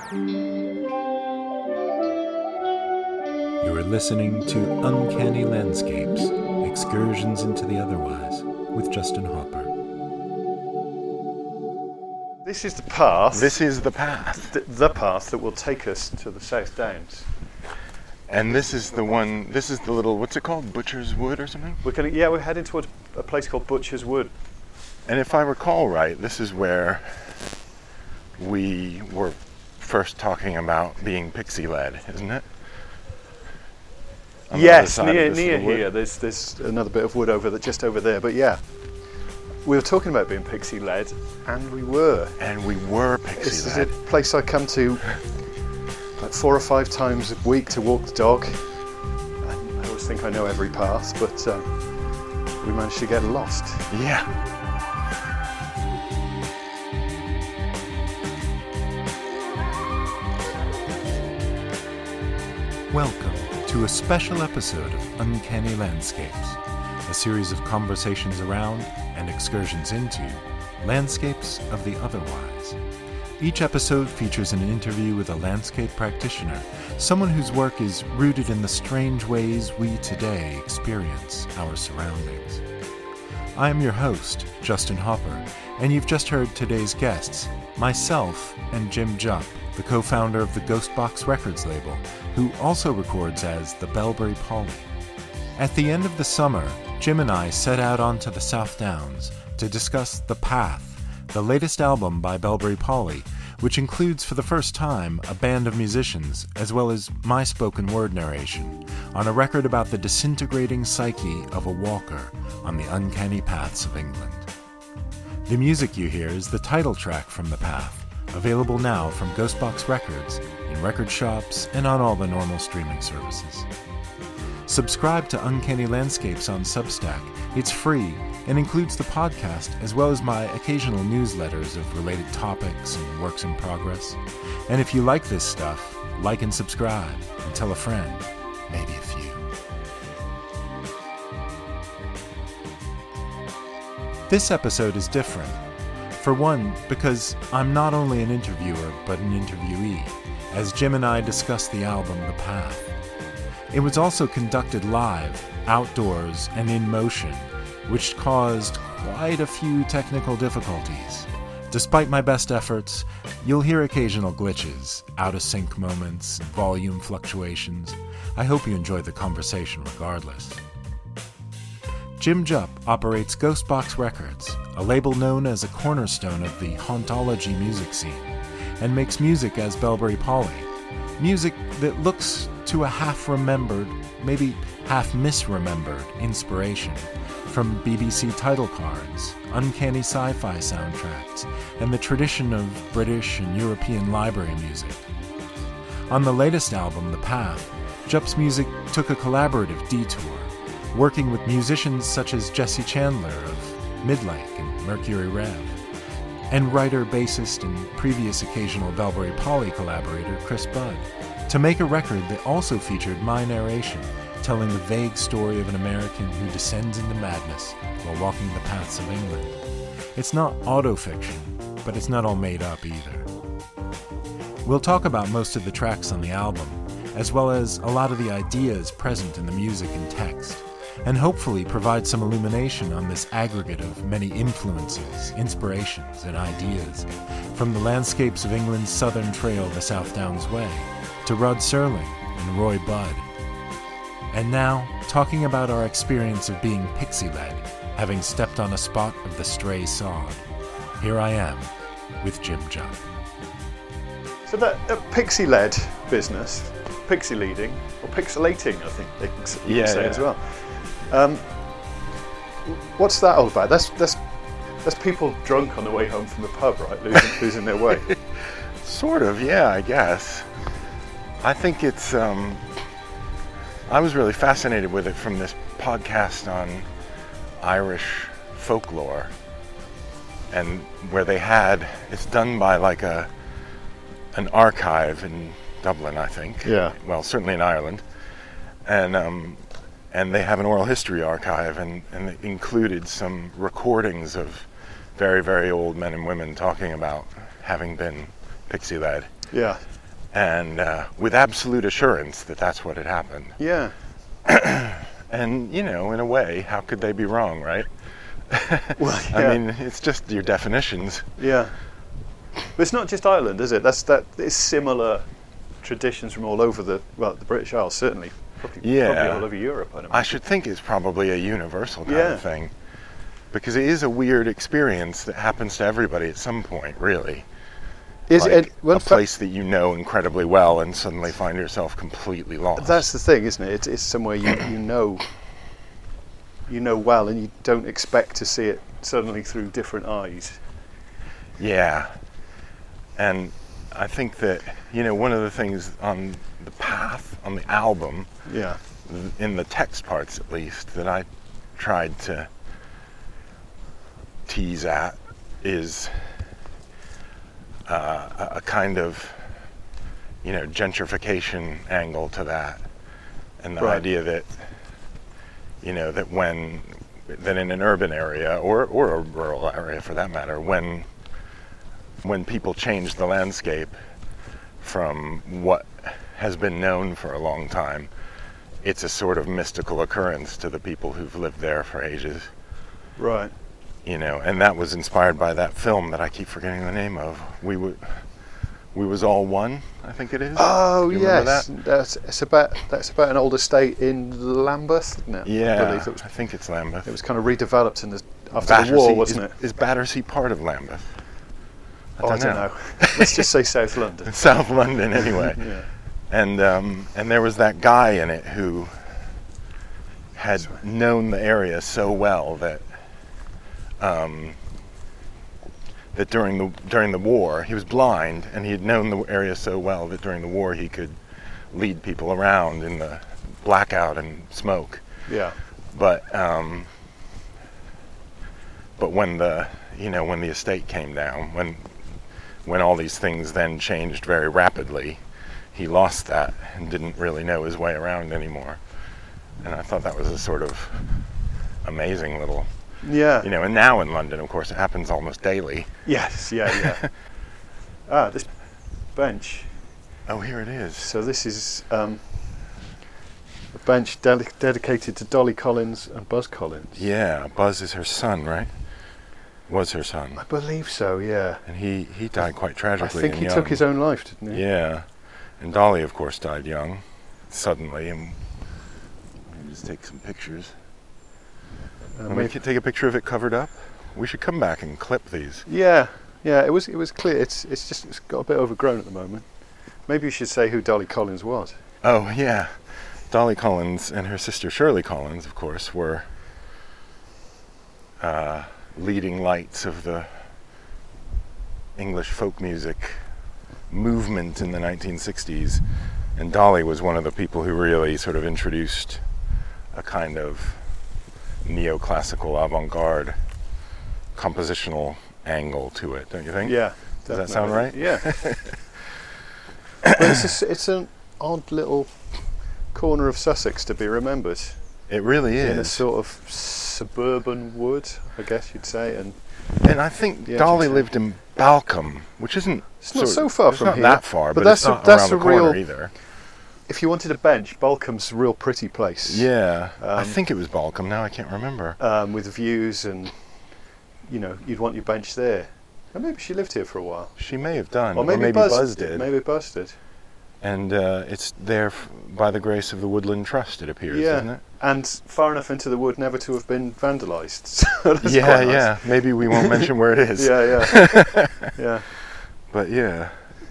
You are listening to Uncanny Landscapes, Excursions into the Otherwise, with Justin Hopper. This is the path. This is the path. The path that will take us to the South Downs. And this is the one, this is the little, what's it called? Butcher's Wood or something? We're heading towards a place called Butcher's Wood. And if I recall right, this is where we were first talking about being pixie-led, isn't it? Yes, near here. There's another bit of wood just over there. But yeah, we were talking about being pixie-led, and we were. And we were pixie-led. This is a place I come to like 4 or 5 times a week to walk the dog. I always think I know every path, but we managed to get lost. Yeah. Welcome to a special episode of Uncanny Landscapes, a series of conversations around and excursions into landscapes of the otherwise. Each episode features an interview with a landscape practitioner, someone whose work is rooted in the strange ways we today experience our surroundings. I am your host, Justin Hopper, and you've just heard today's guests, myself and Jim Jupp, the co-founder of the Ghostbox Records label, who also records as the Bellberry Polly. At the end of the summer, Jim and I set out onto the South Downs to discuss The Path, the latest album by Bellberry Polly, which includes for the first time a band of musicians as well as my spoken word narration on a record about the disintegrating psyche of a walker on the uncanny paths of England. The music you hear is the title track from The Path, available now from Ghostbox Records, in record shops, and on all the normal streaming services. Subscribe to Uncanny Landscapes on Substack. It's free and includes the podcast as well as my occasional newsletters of related topics and works in progress. And if you like this stuff, like and subscribe, and tell a friend, maybe a few. This episode is different. For one, because I'm not only an interviewer, but an interviewee, as Jim and I discuss the album The Path. It was also conducted live, outdoors, and in motion, which caused quite a few technical difficulties. Despite my best efforts, you'll hear occasional glitches, out-of-sync moments, volume fluctuations. I hope you enjoy the conversation regardless. Jim Jupp operates Ghostbox Records, a label known as a cornerstone of the hauntology music scene, and makes music as Bellberry Polly. Music that looks to a half-remembered, maybe half-misremembered inspiration from BBC title cards, uncanny sci-fi soundtracks, and the tradition of British and European library music. On the latest album, The Path, Jupp's music took a collaborative detour, working with musicians such as Jesse Chandler of Midlake and Mercury Rev, and writer, bassist, and previous occasional Bellberry Polly collaborator Chris Budd, to make a record that also featured my narration, telling the vague story of an American who descends into madness while walking the paths of England. It's not autofiction, but it's not all made up either. We'll talk about most of the tracks on the album, as well as a lot of the ideas present in the music and text, and hopefully provide some illumination on this aggregate of many influences, inspirations, and ideas, from the landscapes of England's southern trail the South Downs Way, to Rod Serling and Roy Budd. And now, talking about our experience of being pixie-led, having stepped on a spot of the stray sod. Here I am, with Jim Jupp. So that pixie-led business, pixie-leading, or pixelating, I think they can say as well. What's that all about? That's people drunk on the way home from the pub, right? Losing their way. Sort of, yeah, I guess. I think it's, I was really fascinated with it from this podcast on Irish folklore, and where they had, it's done by like an archive in Dublin, I think. Yeah. Well, certainly in Ireland. And they have an oral history archive, and it included some recordings of very, very old men and women talking about having been Pixie Led, Yeah. and with absolute assurance that that's what had happened. Yeah. And, you know, in a way, how could they be wrong, right? Well, yeah. I mean, it's just your definitions. Yeah. But it's not just Ireland, is it? It's similar traditions from all over the British Isles, certainly. Probably all over Europe, I don't know. I should think it's probably a universal kind of thing. Because it is a weird experience that happens to everybody at some point, really. Is like it a place that you know incredibly well and suddenly find yourself completely lost. That's the thing, isn't it? It's somewhere you know well, and you don't expect to see it suddenly through different eyes. Yeah. And I think that, you know, one of the things on the path, on the album, Yeah. in the text parts at least, that I tried to tease at is a kind of, you know, gentrification angle to that, and the Right. idea that, you know, that in an urban area or a rural area for that matter, when people change the landscape from what has been known for a long time, it's a sort of mystical occurrence to the people who've lived there for ages. Right. You know, and that was inspired by that film that I keep forgetting the name of. We Was All One, I think it is. Oh, Do you remember yes. That's about an old estate in Lambeth, isn't it? Yeah, I believe I think it's Lambeth. it was kind of redeveloped after the war, wasn't it? Is Battersea part of Lambeth? I don't know. Let's just say South London. South London, anyway. Yeah. And there was that guy in it who had known the area so well that that during the war, he was blind, and he had known the area so well that during the war he could lead people around in the blackout and smoke. Yeah. But when the estate came down, when all these things then changed very rapidly, he lost that and didn't really know his way around anymore. And I thought that was a sort of amazing little, Yeah. you know, and now in London, of course, it happens almost daily. Yes. Yeah. This bench. Oh, here it is. So this is a bench dedicated to Dolly Collins and Buzz Collins. Yeah, Buzz is her son, right? Was her son. I believe so, yeah. And he died quite I tragically. think and he young. took his own life, didn't he? Yeah. And Dolly, of course, died young, suddenly. And let me just take some pictures. And we could take a picture of it covered up. We should come back and clip these. Yeah. It was clear. It's got a bit overgrown at the moment. Maybe you should say who Dolly Collins was. Oh, yeah. Dolly Collins and her sister Shirley Collins, of course, were leading lights of the English folk music movement in the 1960s. And Dolly was one of the people who really sort of introduced a kind of neoclassical avant-garde compositional angle to it, don't you think? Yeah. Does that sound right? Yeah. But it's an odd little corner of Sussex to be remembered. It really is. In a sort of suburban wood, I guess you'd say. And I think Dolly lived in Balcombe, which isn't... It's not so far from not here. that far, but that's it's not that's around the a real corner either. If you wanted a bench, Balcombe's a real pretty place. Yeah, I think it was Balcombe. Now I can't remember. With views, and you know, you'd want your bench there. And maybe she lived here for a while. She may have done, or maybe Buzz did. Maybe Buzz did. And it's there by the grace of the Woodland Trust, it appears, doesn't it? And far enough into the wood never to have been vandalised. So that's Yeah, quite nice. yeah. Maybe we won't mention where it is. Yeah. But yeah.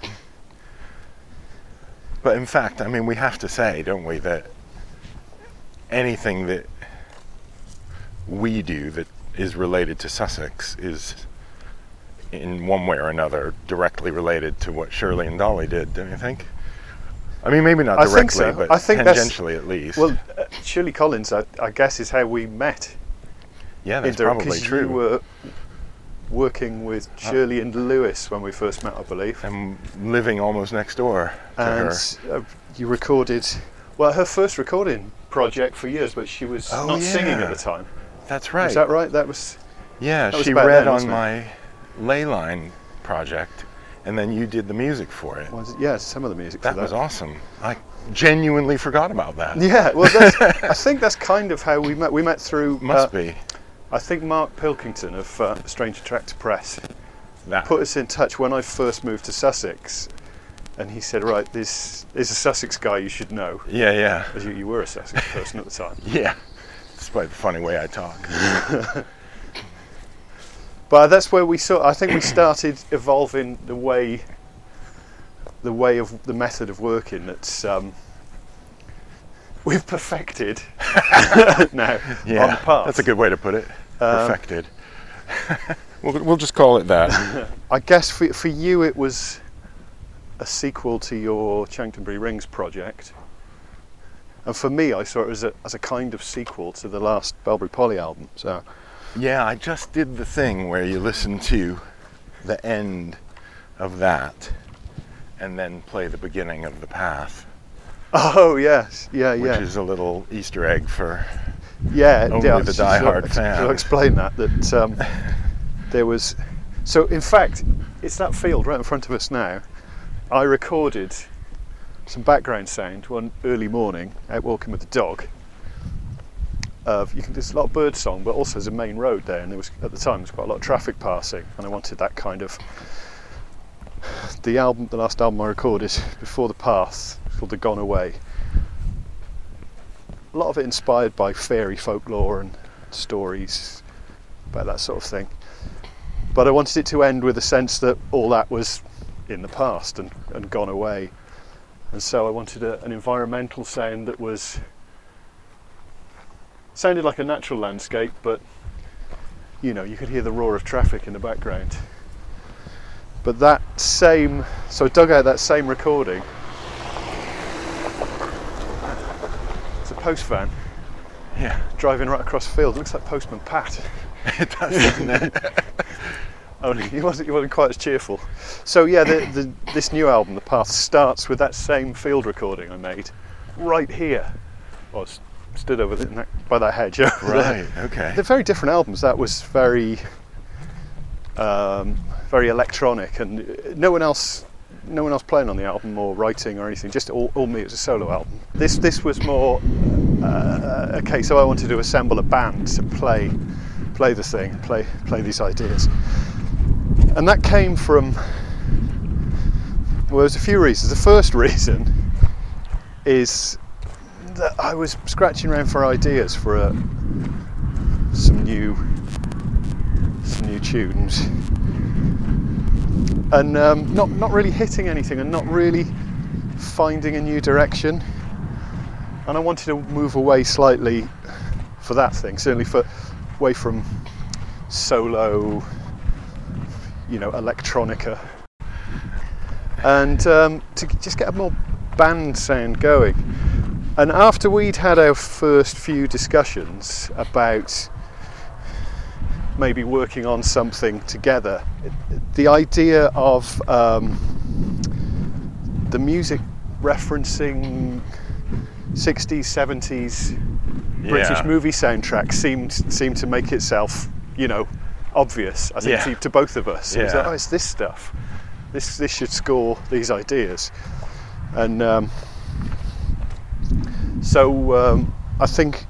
But in fact, I mean, we have to say, don't we, that anything that we do that is related to Sussex is, in one way or another, directly related to what Shirley and Dolly did, don't you think? I mean, maybe not directly, I think so. but I think tangentially at least. Well, Shirley Collins, I guess, is how we met. Yeah, that's probably true. You were working with Shirley and Lewis when we first met, I believe. And living almost next door to her. And you recorded, well, her first recording project for years, but she was not singing at the time. That's right. Is that right? That was... Yeah, that was she about read then, on my Leyline project and then you did the music for it. Yeah, some of the music for that. That was awesome. I genuinely forgot about that. Yeah, well, I think that's kind of how we met. We met through... Must be. I think Mark Pilkington of Strange Attractor Press That. put us in touch when I first moved to Sussex, and he said, right, this is a Sussex guy you should know. Yeah. As you were a Sussex person at the time. Yeah. Despite the funny way I talk. But that's where I think we started evolving the way of the method of working that's we've perfected now on the path. That's a good way to put it. Perfected. We'll just call it that. I guess for you it was a sequel to your Chanctonbury Rings project, and for me I saw it as a kind of sequel to the last Bellbury Polly album. So Yeah, I just did the thing where you listen to the end of that and then play the beginning of The Path. Oh yes, yeah. Which is a little Easter egg for only the diehard fan. I'll explain that there was. So in fact, it's that field right in front of us now. I recorded some background sound one early morning out walking with the dog. There's a lot of bird song, but also there's a main road there, and at the time there was quite a lot of traffic passing, and I wanted that kind of. The last album I recorded before The Path, called The Gone Away. A lot of it inspired by fairy folklore and stories about that sort of thing. But I wanted it to end with a sense that all that was in the past and gone away. And so I wanted an environmental sound that sounded like a natural landscape, but you could hear the roar of traffic in the background. But so I dug out that same recording. It's a post van. Yeah. Driving right across the field. It looks like Postman Pat. It does, doesn't it? Only he wasn't quite as cheerful. So yeah, this new album, The Path, starts with that same field recording I made right here. I was stood over by that hedge. Right. Okay. They're very different albums. That was very electronic, and no one else playing on the album or writing or anything. Just all me. It was a solo album. This was more a case. So I wanted to assemble a band to play the thing, play these ideas, and that came from. Well, there's a few reasons. The first reason is that I was scratching around for ideas for some new tunes, and not really hitting anything and not really finding a new direction. And I wanted to move away slightly for that thing, certainly away from solo, electronica, and to just get a more band sound going. And after we'd had our first few discussions about maybe working on something together, the idea of the music referencing 60s, 70s British movie soundtracks seemed to make itself, obvious, I think, to both of us. It was like, it's this stuff. This should score these ideas. And so I think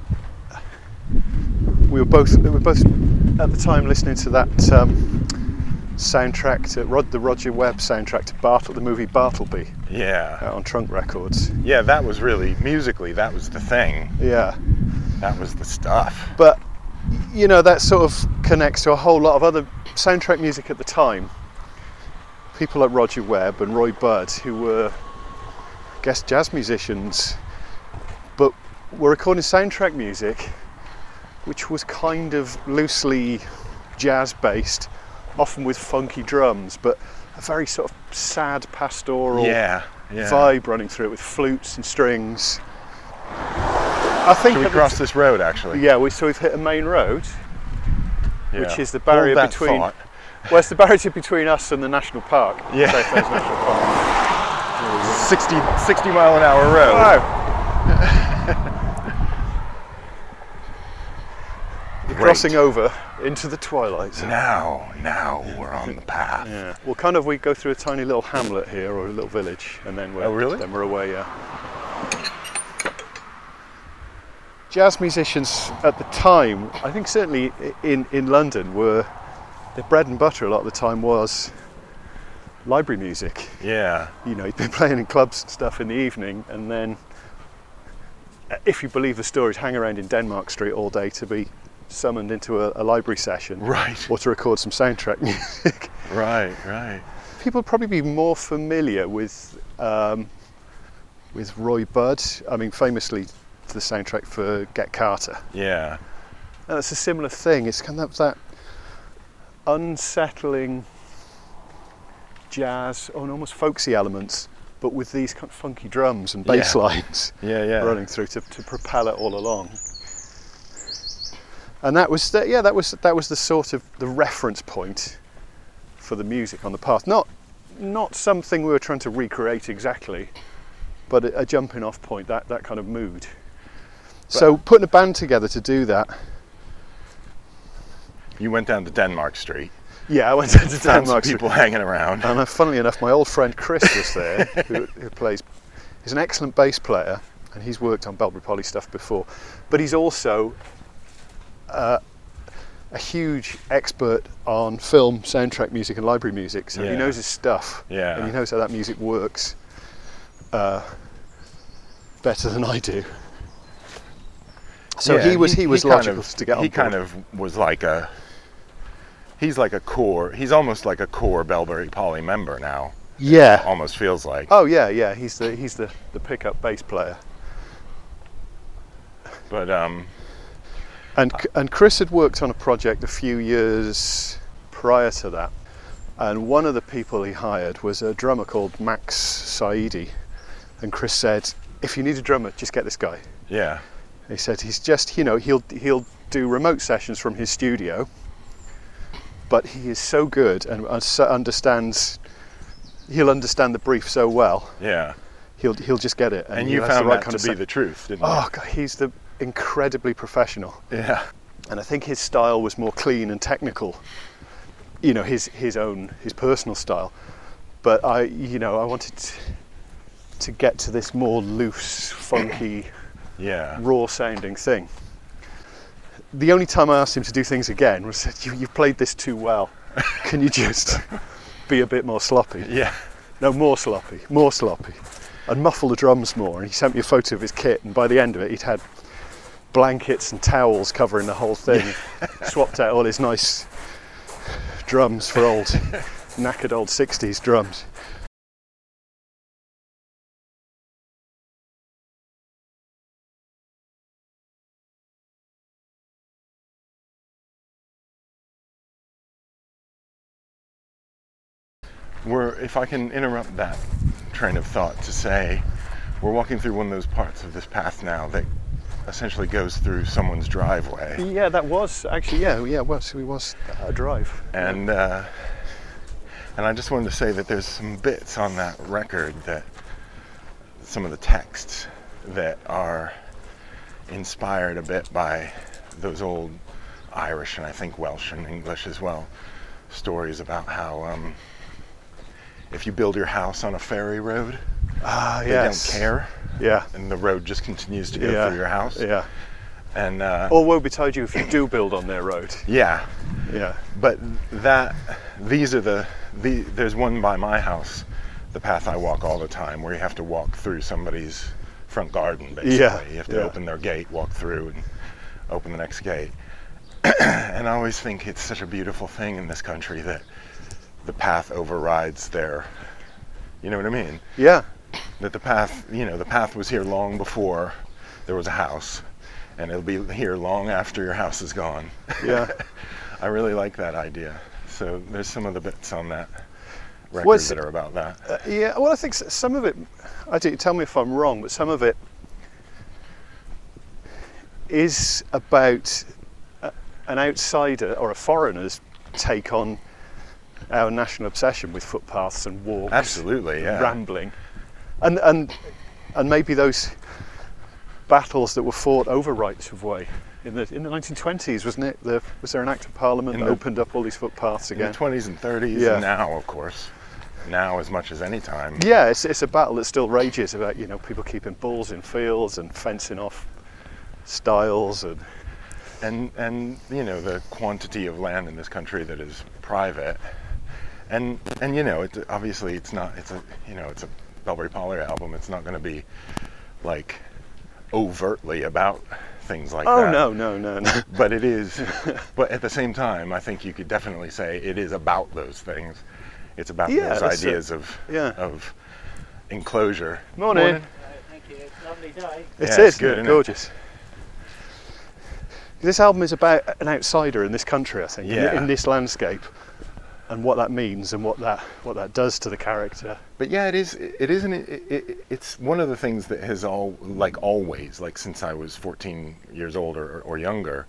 we were both at the time listening to that soundtrack to the Roger Webb soundtrack to the movie Bartleby. Yeah. On Trunk Records. Yeah, that was really musically. That was the thing. Yeah. That was the stuff. But that sort of connects to a whole lot of other soundtrack music at the time. People like Roger Webb and Roy Budd, who were, I guess, jazz musicians, but were recording soundtrack music, which was kind of loosely jazz-based, often with funky drums, but a very sort of sad pastoral vibe running through it with flutes and strings. I think. Should we cross this road, actually? Yeah, we've hit a main road, which is the barrier between. Thought. Well, it's the barrier between us and the national park. Yeah. South Wales National Park. 60 mile an hour road. Wow. Crossing over into the twilight zone. Now we're on the path. Yeah. Well, we go through a tiny little hamlet here, or a little village, and then then we're away. Yeah. Jazz musicians at the time, I think certainly in London, their bread and butter a lot of the time was library music. Yeah. You know, you'd been playing in clubs and stuff in the evening, and then, if you believe the stories, hang around in Denmark Street all day to be summoned into a library session. Right. Or to record some soundtrack music. Right. People would probably be more familiar with Roy Budd. I mean, famously the soundtrack for Get Carter. Yeah. And it's a similar thing. It's kind of that unsettling jazz and almost folksy elements, but with these kind of funky drums and bass lines running through to propel it all along. And that was the sort of the reference point for the music on the path. Not something we were trying to recreate exactly, but a jumping off point, that kind of mood. So putting a band together to do that. You went down to Denmark Street. Yeah, I went down to Found Denmark some people Street. hanging around. And funnily enough, my old friend Chris was there, he's an excellent bass player, and he's worked on Belbury Polly stuff before, but he's also a huge expert on film, soundtrack music and library music, so he knows his stuff, and he knows how that music works better than I do. So he was logical to get on board. He kind of was he's like a core, he's almost like a core Belbury Polly member now. Yeah. Almost feels like. Oh yeah, he's the pickup bass player. But and Chris had worked on a project a few years prior to that, and one of the people he hired was a drummer called Max Saidi, and Chris said, if you need a drummer, just get this guy. Yeah. He said he's just, he'll do remote sessions from his studio, but he is so good and understands the brief so well. Yeah. He'll just get it. And you found that to be the truth, didn't you? Oh God, he's incredibly professional. Yeah. And I think his style was more clean and technical. His personal style. But I wanted to get to this more loose, funky, raw sounding thing. The only time I asked him to do things again was, you've played this too well. Can you just be a bit more sloppy? Yeah. No, more sloppy. And muffle the drums more. And he sent me a photo of his kit, and by the end of it he'd had blankets and towels covering the whole thing. Swapped out all his nice drums for knackered old 60s drums. If I can interrupt that train of thought to say, we're walking through one of those parts of this path now that essentially goes through someone's driveway. Yeah, that was actually, it was a drive. And I just wanted to say that there's some bits on that record, that some of the texts that are inspired a bit by those old Irish and I think Welsh and English as well, stories about how if you build your house on a ferry road, they don't care. Yeah. And the road just continues to go through your house. Yeah. And or woe betide you if you do build on their road. Yeah. Yeah. But there's one by my house, the path I walk all the time, where you have to walk through somebody's front garden, basically. Yeah. You have to open their gate, walk through, and open the next gate. And I always think it's such a beautiful thing in this country that the path overrides their, you know what I mean? Yeah. That the path was here long before there was a house, and it'll be here long after your house is gone. Yeah. I really like that idea. So there's some of the bits on that record that are about that. Well, I think some of it, tell me if I'm wrong, but some of it is about an outsider or a foreigner's take on our national obsession with footpaths and walks. Absolutely, yeah. Rambling. And maybe those battles that were fought over rights of way. in the 1920s, wasn't it? Was there an act of Parliament that opened up all these footpaths again? In the 20s and 30s, Yeah. and now, of course. Now as much as any time. Yeah, it's a battle that still rages about, you know, people keeping bulls in fields and fencing off stiles And you know, the quantity of land in this country that is private. And you know, obviously it's a Bellberry Pollard album. It's not going to be like overtly about things like that. Oh no. But it is. But at the same time, I think you could definitely say it is about those things. It's about those ideas of enclosure. Morning. Thank you. It's a lovely day. It Yeah, is it's good, isn't it? gorgeous. This album is about an outsider in this country, I think, Yeah. in this landscape, and what that means and what that does to the character. But yeah, it's one of the things that has always, since I was 14 years old or younger,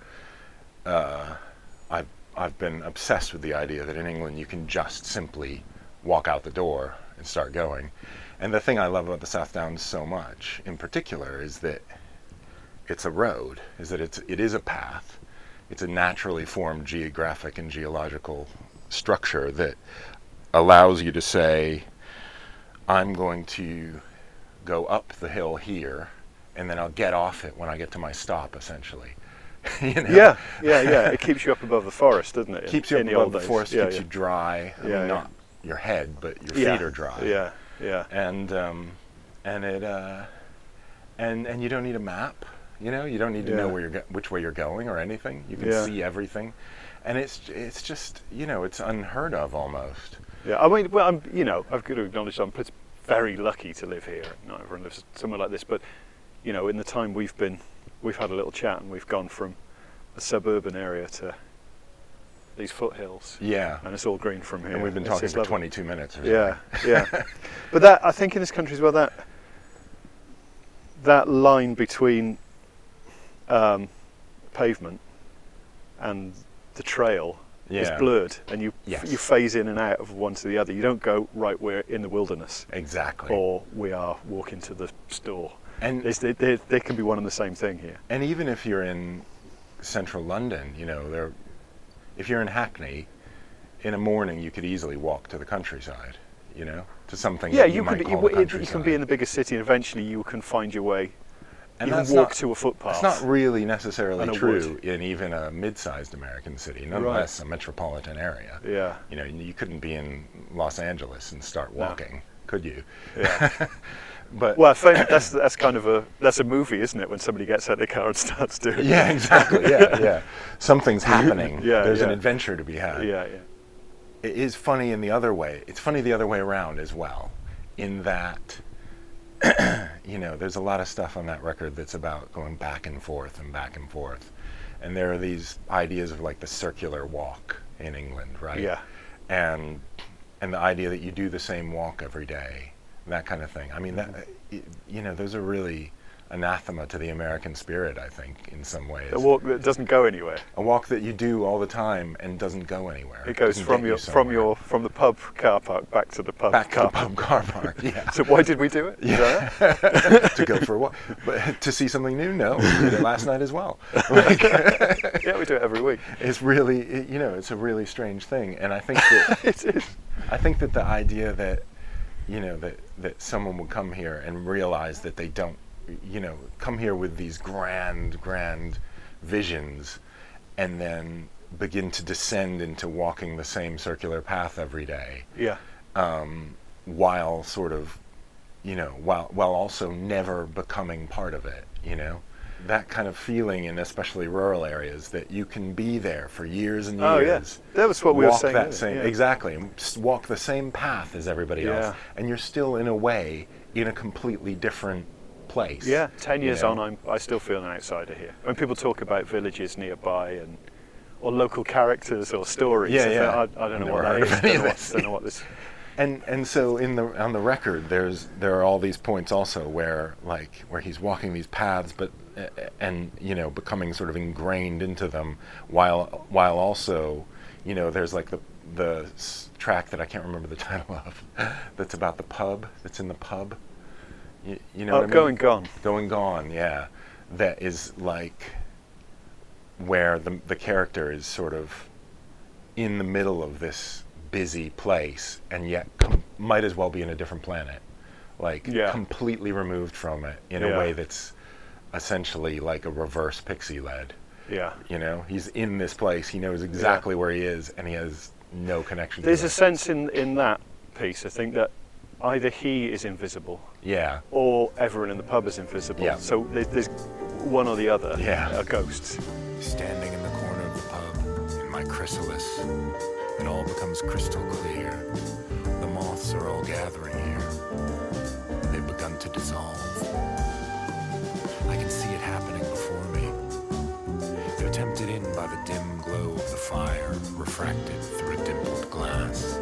I've been obsessed with the idea that in England you can just simply walk out the door and start going. And the thing I love about the South Downs so much, in particular, is that it's a road, is that it is a path. It's a naturally formed geographic and geological structure that allows you to say, I'm going to go up the hill here, and then I'll get off it when I get to my stop, essentially. You know? Yeah. It keeps you up above the forest, doesn't it? Keeps you up in the above old the days. forest, Yeah, keeps yeah. you dry. I Yeah, mean, yeah. not your head, but your Yeah. feet are dry. Yeah. And you don't need a map. You know, you don't need to know which way you're going or anything. You can see everything, and it's just, you know, it's unheard of almost. Yeah, I mean, well, I've got to acknowledge I'm very lucky to live here. Not everyone lives somewhere like this, but you know, in the time we've had a little chat, and we've gone from a suburban area to these foothills. Yeah. And it's all green from here. And we've been It's talking just for lovely. 22 minutes or Yeah, something. yeah. But that, I think in this country as well, that line between pavement and the trail is Yeah. blurred, and you Yes. you phase in and out of one to the other. You don't go, right, we're in the wilderness, Exactly. or we are walking to the store. And They can be one and the same thing here. And even if you're in central London, you know, if you're in Hackney, in a morning you could easily walk to the countryside, you know, to something Yeah, that you you might could. call the You can countryside. be in the biggest city, and eventually you can find your way. And you that's can walk not- to a footpath. That's not really necessarily And a true wood. in even a mid-sized American city, Right. nonetheless a metropolitan area. Yeah. You know, you couldn't be in Los Angeles and start walking, could you? Yeah. But Well, that's kind of a movie, isn't it? When somebody gets out of the car and starts doing it. yeah, exactly. Yeah. Something's happening. Yeah, There's an yeah. adventure to be had. Yeah. It is funny in the other way. It's funny the other way around as well, in that, you know, there's a lot of stuff on that record that's about going back and forth. And there are these ideas of like the circular walk in England, right? Yeah. And the idea that you do the same walk every day, that kind of thing. I mean, that, you know, those are really anathema to the American spirit, I think, in some ways. A walk that doesn't go anywhere. A walk that you do all the time and doesn't go anywhere. It goes Doesn't from get you somewhere. from the pub car park back to the pub Back to car the pub car park, yeah. So why did we do it? Yeah. To go for a walk. But to see something new, no. We did it last night as well. Like, Yeah, we do it every week. it's really, you know, it's a really strange thing. And I think that It is. I think that the idea that, you know, that someone would come here and realize that they don't, you know, come here with these grand visions and then begin to descend into walking the same circular path every day, Yeah. while sort of, you know, while also never becoming part of it, you know? That kind of feeling in especially rural areas, that you can be there for years and years. Oh yeah. That was what we were walk saying. that earlier, same yeah. exactly, and walk the same path as everybody Yeah. else, and you're still in a way in a completely different place. Yeah. 10 you years know? on, I still feel an outsider here. When people talk about villages nearby or local characters or stories, Yeah, I think, yeah. I don't know Never what that heard is. of any of this. Don't know what this. And so on the record, there are all these points also where he's walking these paths, but and you know, becoming sort of ingrained into them, while also, you know, there's like the track that I can't remember the title of, that's about the pub, that's in the pub. You know what I mean? Going Gone. Going Gone, yeah. That is like where the character is sort of in the middle of this busy place and yet might as well be in a different planet, like completely removed from it in a way that's essentially like a reverse Pixie-led. Yeah. You know, he's in this place, he knows exactly where he is, and he has no connection There's to a sense in that piece, I think, that either he is invisible or everyone in the pub is invisible. Yeah. So there's one or the other are ghosts. Standing in the corner of the pub, in my chrysalis, it all becomes crystal clear. The moths are all gathering here. They've begun to dissolve. I can see it happening before me. They're tempted in by the dim glow of the fire, refracted through a dimpled glass.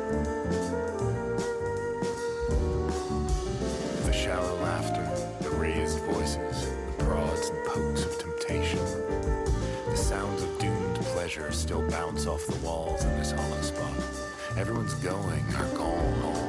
The shallow laughter, the raised voices, the prods and pokes of temptation. The sounds of doomed pleasure still bounce off the walls in this hollow spot. Everyone's going or gone.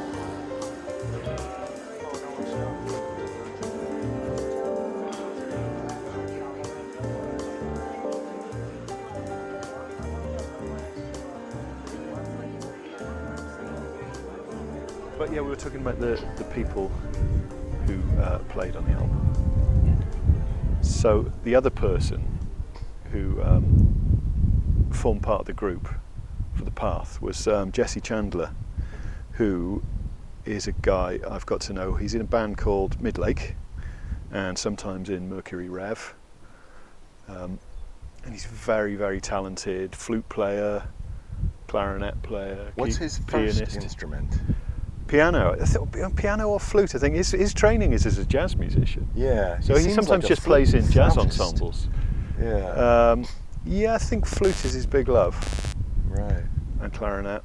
But yeah, we were talking about the people who played on the album. So the other person who formed part of the group for The Path was Jesse Chandler, who is a guy I've got to know. He's in a band called Midlake and sometimes in Mercury Rev. And he's very, very talented flute player, clarinet player, What's his pianist. first instrument? Piano. Piano or flute, I think. His training is as a jazz musician. Yeah. So he seems sometimes like a just plays in jazz flautist. ensembles. Yeah. Yeah, I think flute is his big love. Right. And clarinet.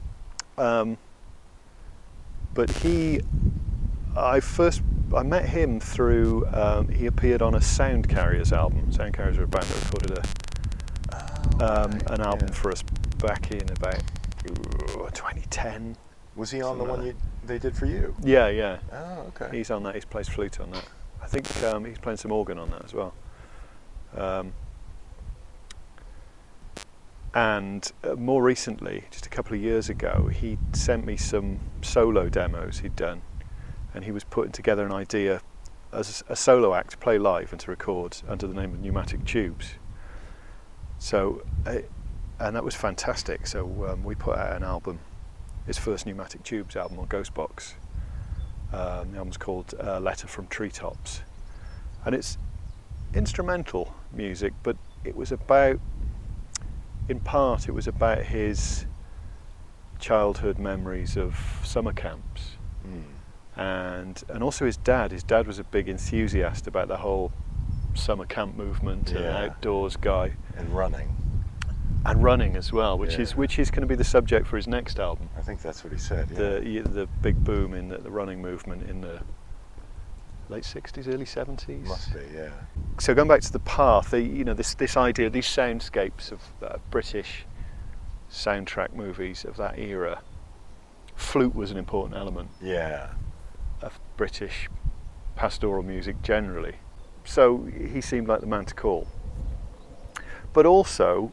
But I met him through, he appeared on a Sound Carriers album. Sound Carriers are a band that recorded an album for us back in about 2010. Was he on the one they did for you? Yeah. Oh, okay. He's on that, he's plays flute on that. I think he's playing some organ on that as well. And more recently, just a couple of years ago, he sent me some solo demos he'd done, and he was putting together an idea as a solo act to play live and to record under the name of Pneumatic Tubes. So, and that was fantastic. So we put out an album, his first Pneumatic Tubes album on Ghostbox. The album's called Letter from Treetops, and it's instrumental music, but it was about, in part, it was about his childhood memories of summer camps, and also his dad. His dad was a big enthusiast about the whole summer camp movement and outdoors guy, and running as well, which is going to be the subject for his next album. I think that's what he said. Yeah. The big boom in the running movement in the late 60s, early 70s. Must be, yeah. So going back to The Path, this idea, these soundscapes of British soundtrack movies of that era, flute was an important element of British pastoral music generally. So he seemed like the man to call. But also,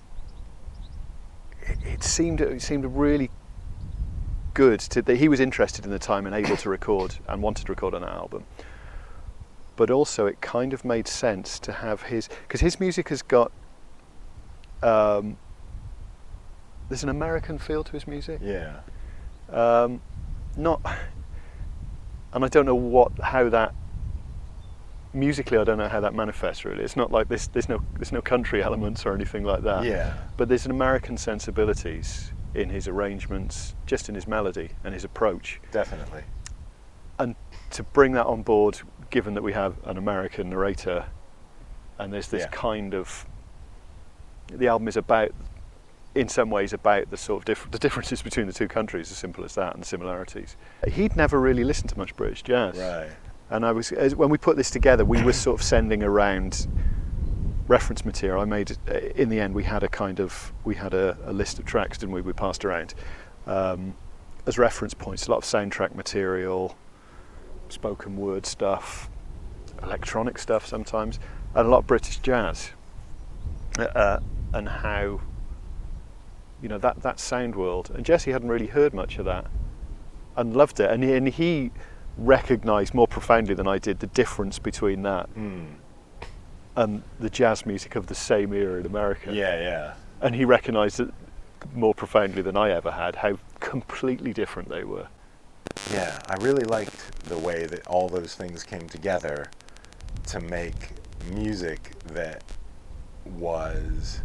it seemed really good that he was interested in the time and able to record and wanted to record on that album. But also it kind of made sense to have because his music has got there's an American feel to his music. Yeah. And I don't know how that musically, I don't know how that manifests really. It's not like there's no country elements or anything like that. Yeah. But there's an American sensibilities in his arrangements, just in his melody and his approach. Definitely. And to bring that on board, given that we have an American narrator, and there's this kind of, the album is about, in some ways, about the sort of the differences between the two countries, as simple as that, and the similarities. He'd never really listened to much British jazz. Right. And when we put this together, we were sort of sending around reference material. I made, in the end, we had a list of tracks, didn't we? We passed around as reference points. A lot of soundtrack material, spoken word stuff, electronic stuff sometimes, and a lot of British jazz. and how, you know, that sound world. And Jesse hadn't really heard much of that and loved it. And he recognised more profoundly than I did the difference between that and the jazz music of the same era in America. Yeah. And he recognised it more profoundly than I ever had, how completely different they were. Yeah, I really liked the way that all those things came together to make music that was,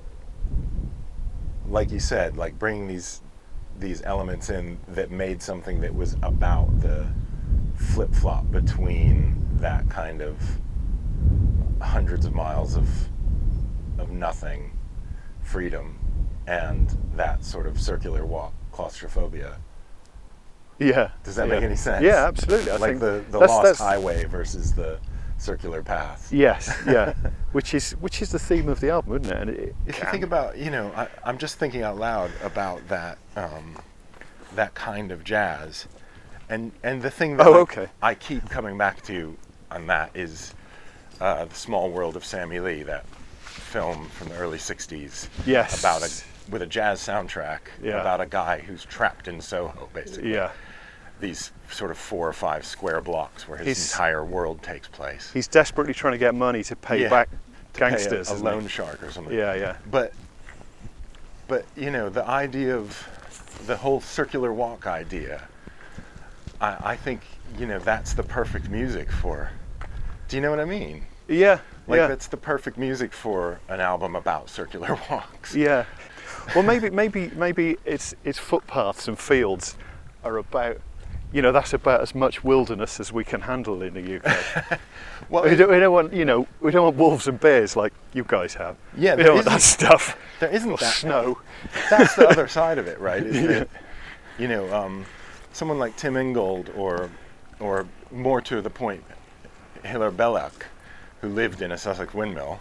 like you said, like bringing these elements in that made something that was about the flip-flop between that kind of hundreds of miles of nothing freedom and that sort of circular walk claustrophobia. Yeah. Does that make any sense? Yeah, absolutely. I like think the lost highway versus the circular path. Yes, yeah. which is the theme of the album, isn't it? And if you think about, you know, I'm just thinking out loud about that that kind of jazz, and the thing that I keep coming back to on that is The Small World of Sammy Lee, that film from the early '60s. Yes. With a jazz soundtrack about a guy who's trapped in Soho, basically. Yeah. These sort of 4 or 5 square blocks where his entire world takes place. He's desperately trying to get money to pay back gangsters. Pay a loan shark or something. Yeah. But you know, the idea of the whole circular walk idea, I think, you know, that's the perfect music for. Do you know what I mean? Yeah. That's the perfect music for an album about circular walks. Yeah. Well, maybe it's footpaths and fields are about, you know, that's about as much wilderness as we can handle in the UK. Well, we don't want wolves and bears like you guys have. Yeah, we don't want that stuff. There isn't that snow. That's the other side of it, right? Is that, you know, someone like Tim Ingold or more to the point, Hilaire Belloc, who lived in a Sussex windmill.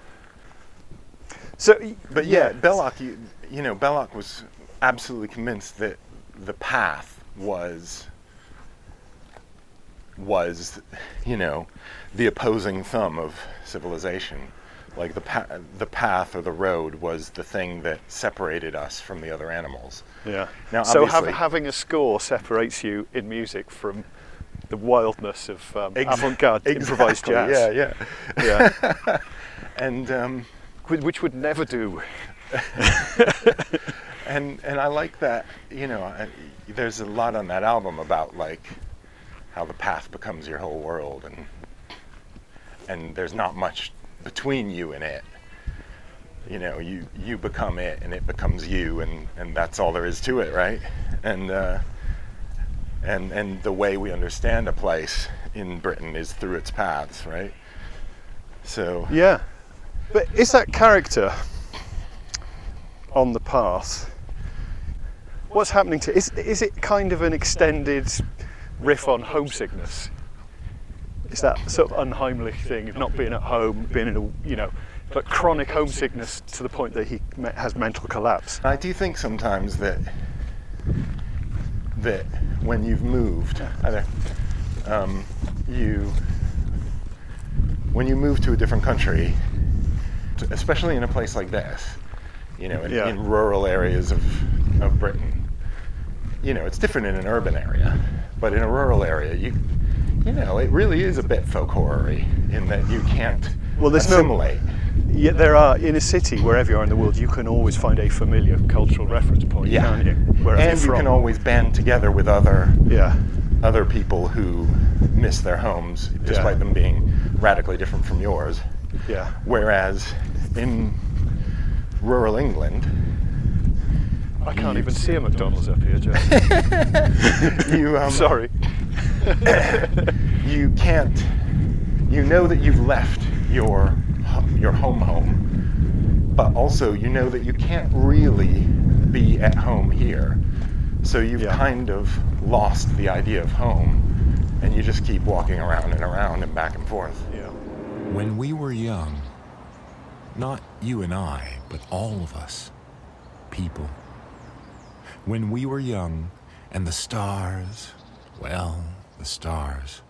But Belloc, you know, Belloc was absolutely convinced that the path was, you know, the opposing thumb of civilization. Like the path or the road was the thing that separated us from the other animals. Yeah. Now, so having a score separates you in music from the wildness of avant-garde improvised jazz. Yeah. And which would never do. and I like that, you know, there's a lot on that album about like how the path becomes your whole world, and there's not much between you and it. You know, you become it and it becomes you, and that's all there is to it, right? And the way we understand a place in Britain is through its paths, right? So yeah. But is that character on the path, what's happening to is it kind of an extended riff on homesickness? Is that sort of unheimlich thing of not being at home, being in a, you know, but chronic homesickness to the point that he has mental collapse? I do think sometimes that when you've moved, when you move to a different country, especially in a place like this, you know, in rural areas of Britain, you know, it's different in an urban area, but in a rural area, you know, it really is a bit folk horror-y in that you can't assimilate. Yeah, there are, in a city, wherever you are in the world, you can always find a familiar cultural reference point, can't you? And you can always band together with other people who miss their homes, despite them being radically different from yours. Yeah. Whereas in rural England, I can't even see a McDonald's up here, Joe. Sorry. You can't. You know that you've left your home, but also you know that you can't really be at home here. So you've kind of lost the idea of home, and you just keep walking around and around and back and forth. Yeah. When we were young, not you and I, but all of us, people. When we were young, and the stars, well, the stars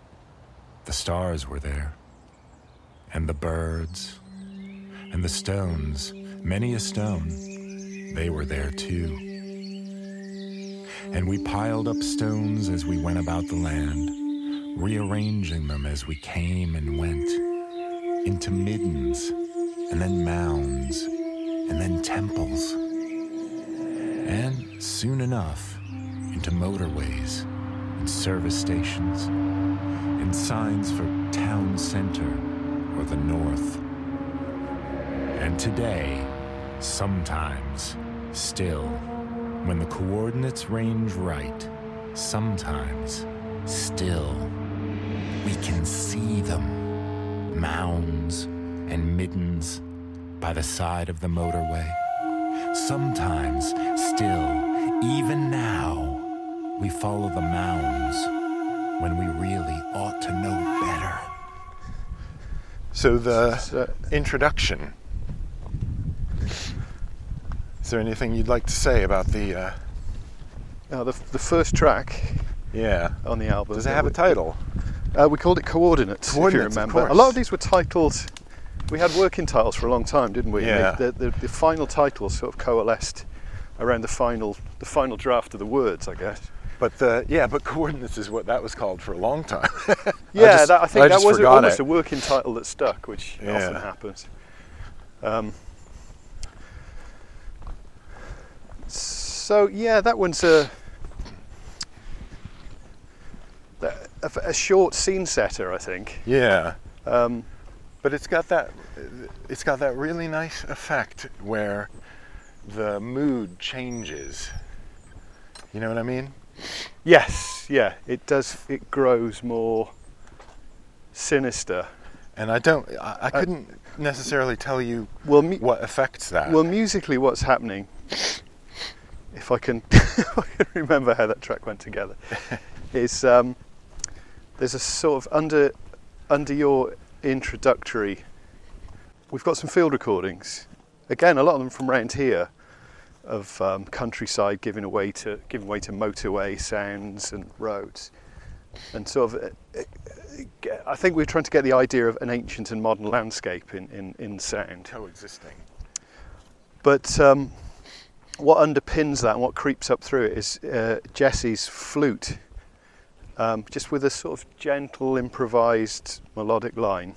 were there, and the birds, and the stones Many a stone, they were there too. And we piled up stones as we went about the land, rearranging them as we came and went, into middens, and then mounds, and then temples. And soon enough, into motorways, and service stations, and signs for town center or the north. And today, sometimes, still, when the coordinates range right, sometimes, still, we can see them, mounds and middens by the side of the motorway. Sometimes, still, even now, we follow the mounds when we really ought to know better. So the introduction. Is there anything you'd like to say about the... The first track Yeah. on the album. Does it have a title? We called it Coordinates, if you Coordinates, of remember. course. A lot of these were titles. We had working titles for a long time, didn't we? Yeah. The final titles sort of coalesced around the final draft of the words, I guess. But Coordinates is what that was called for a long time. Yeah, I think that was forgot almost it. a working title that stuck, which Yeah. often happens. So yeah, that one's a short scene setter, I think. Yeah. Um, But it's got that really nice effect where the mood changes. You know what I mean? yes, yeah, it does. It grows more sinister. And I couldn't necessarily tell you Well, what affects that. Well, musically, what's happening, if I can, remember how that track went together, is there's a sort of under your introductory. We've got some field recordings, again, a lot of them from around here, of countryside giving way to motorway sounds and roads, and sort of. I think we're trying to get the idea of an ancient and modern landscape in sound. Coexisting. But what underpins that and what creeps up through it is Jesse's flute, just with a sort of gentle, improvised melodic line.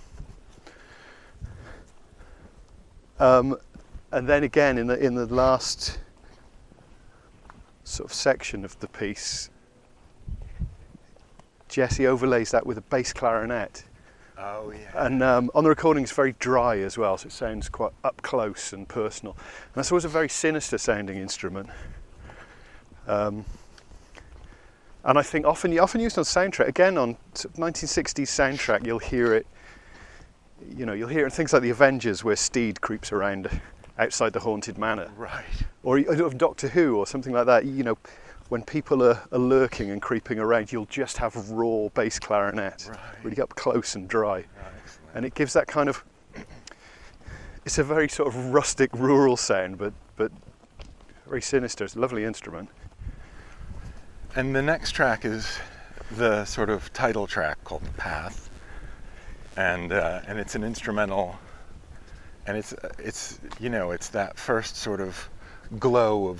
And then again, in the last sort of section of the piece, Jesse overlays that with a bass clarinet. Oh yeah. And on the recording it's very dry as well, so it sounds quite up close and personal. And that's always a very sinister sounding instrument. And I think often used on soundtrack. Again, on 1960s soundtrack, you'll hear it. You'll hear it in things like The Avengers, where Steed creeps around outside the haunted manor, Right. or Doctor Who, or something like that. When people are lurking and creeping around, you'll just have raw bass clarinet, Right. really up close and dry. Excellent. And it gives that kind of, it's a very sort of rustic rural sound, but very sinister. It's a lovely instrument. And the next track is the sort of title track called The Path, and it's an instrumental, and it's that first sort of glow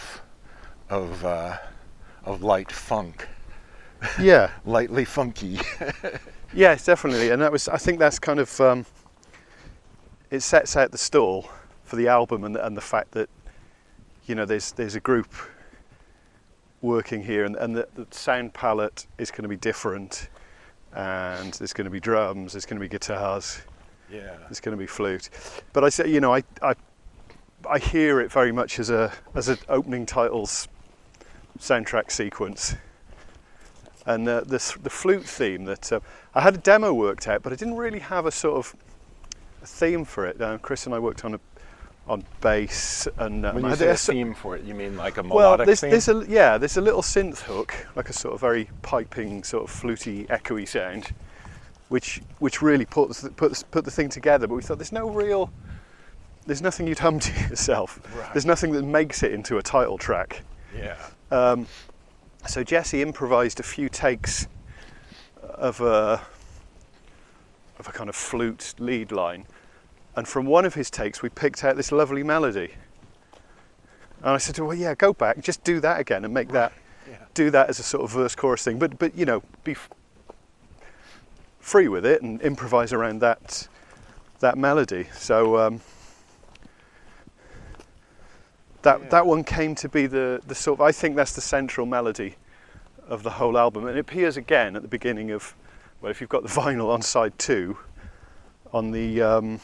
of light funk. Yeah. Lightly funky. Yes, definitely. And I think that's kind of, it sets out the stall for the album and the fact that, there's a group working here and the sound palette is going to be different, and there's going to be drums, there's going to be guitars, Yeah. there's going to be flute. But I say, I hear it very much as an opening titles soundtrack sequence. And the flute theme that I had a demo worked out, but I didn't really have a sort of a theme for it. Chris and I worked on bass, and When I you had say a a theme for it, you mean like a well, melodic theme? there's a little synth hook, like a sort of very piping, sort of fluty, echoey sound, which really put the thing together. But we thought there's nothing you'd hum to yourself. Right. There's nothing that makes it into a title track. Yeah. So Jesse improvised a few takes of a kind of flute lead line, And from one of his takes, we picked out this lovely melody. And I said to him, well, yeah, go back, just do that again and make that, do that as a sort of verse chorus thing. But you know, be free with it and improvise around that melody. So that one came to be the sort of, I think that's the central melody of the whole album. And it appears again at the beginning of, well, if you've got the vinyl on side 2, on the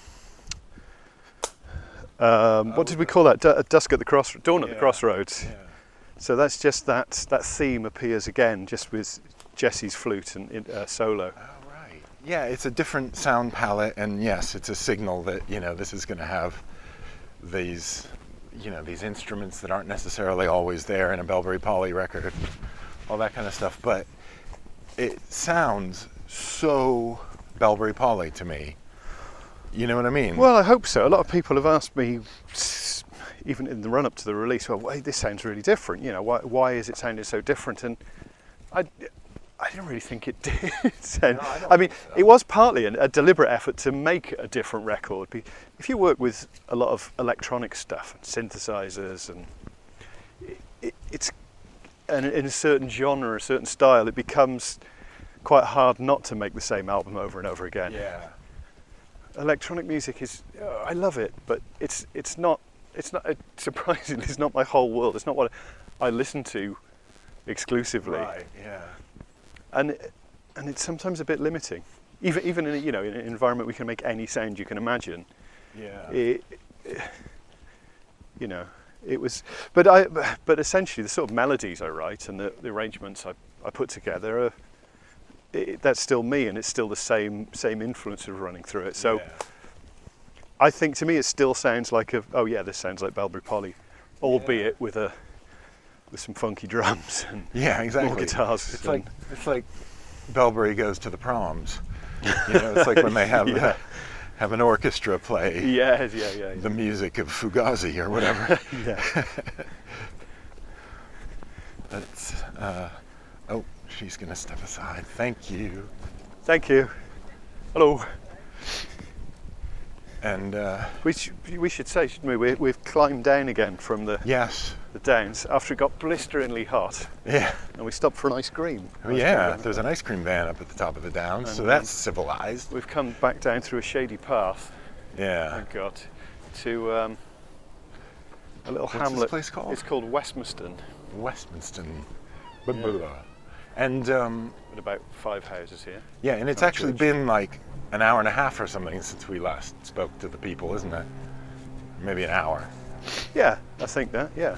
what did we call that? Dusk at the Crossroads, Dawn at the Crossroads. Yeah. So that's just that theme appears again, just with Jesse's flute and solo. Oh, right. Yeah, it's a different sound palette, and yes, it's a signal that, you know, this is going to have these, you know, these instruments that aren't necessarily always there in a Bellberry Polly record, all that kind of stuff. But it sounds so Bellberry Polly to me. You know what I mean? Well, I hope so. A lot of people have asked me, even in the run-up to the release, well, hey, this sounds really different. You know, why is it sounding so different? And I didn't really think it did. I mean, it was partly a deliberate effort to make a different record. If you work with a lot of electronic stuff and synthesizers, and it's in a certain genre, a certain style, it becomes quite hard not to make the same album over and over again. Yeah. Electronic music is, I love it, but it's not surprisingly, it's not my whole world. It's not what I listen to exclusively. Right. Yeah. And it's sometimes a bit limiting. Even in in an environment we can make any sound you can imagine. Yeah. It was, but essentially the sort of melodies I write and the arrangements I put together are. That's still me, and it's still the same influences running through it. So I think to me it still sounds like this sounds like Bellberry Polly, albeit with some funky drums and exactly. more guitars. It's like Bellberry Goes to the Proms. You know, it's like when they have have an orchestra play the music of Fugazi or whatever. That's she's going to step aside. Thank you. Thank you. Hello. And we should say, shouldn't we? We've climbed down again from the downs after it got blisteringly hot. Yeah. And we stopped for an ice cream. There's an ice cream van up at the top of the downs, so that's civilized. We've come back down through a shady path. Yeah. Thank God. To a little hamlet. What's this place called? It's called Westmiston. Westmiston. Yeah. And with about 5 houses here. Yeah, and it's actually been like an hour and a half or something since we last spoke to the people, isn't it? Maybe an hour. Yeah, I think that. Yeah.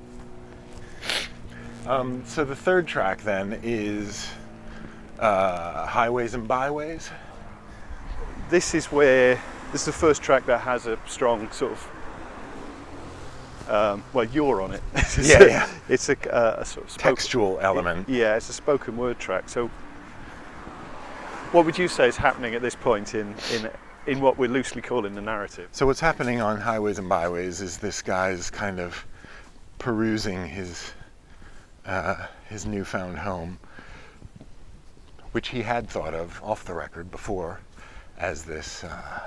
So the third track then is Highways and Byways. This is the first track that has a strong sort of. You're on it. It's a sort of textual element. It's a spoken word track. So, what would you say is happening at this point in what we're loosely calling the narrative? So what's happening on Highways and Byways is this guy's kind of perusing his newfound home, which he had thought of off the record before as this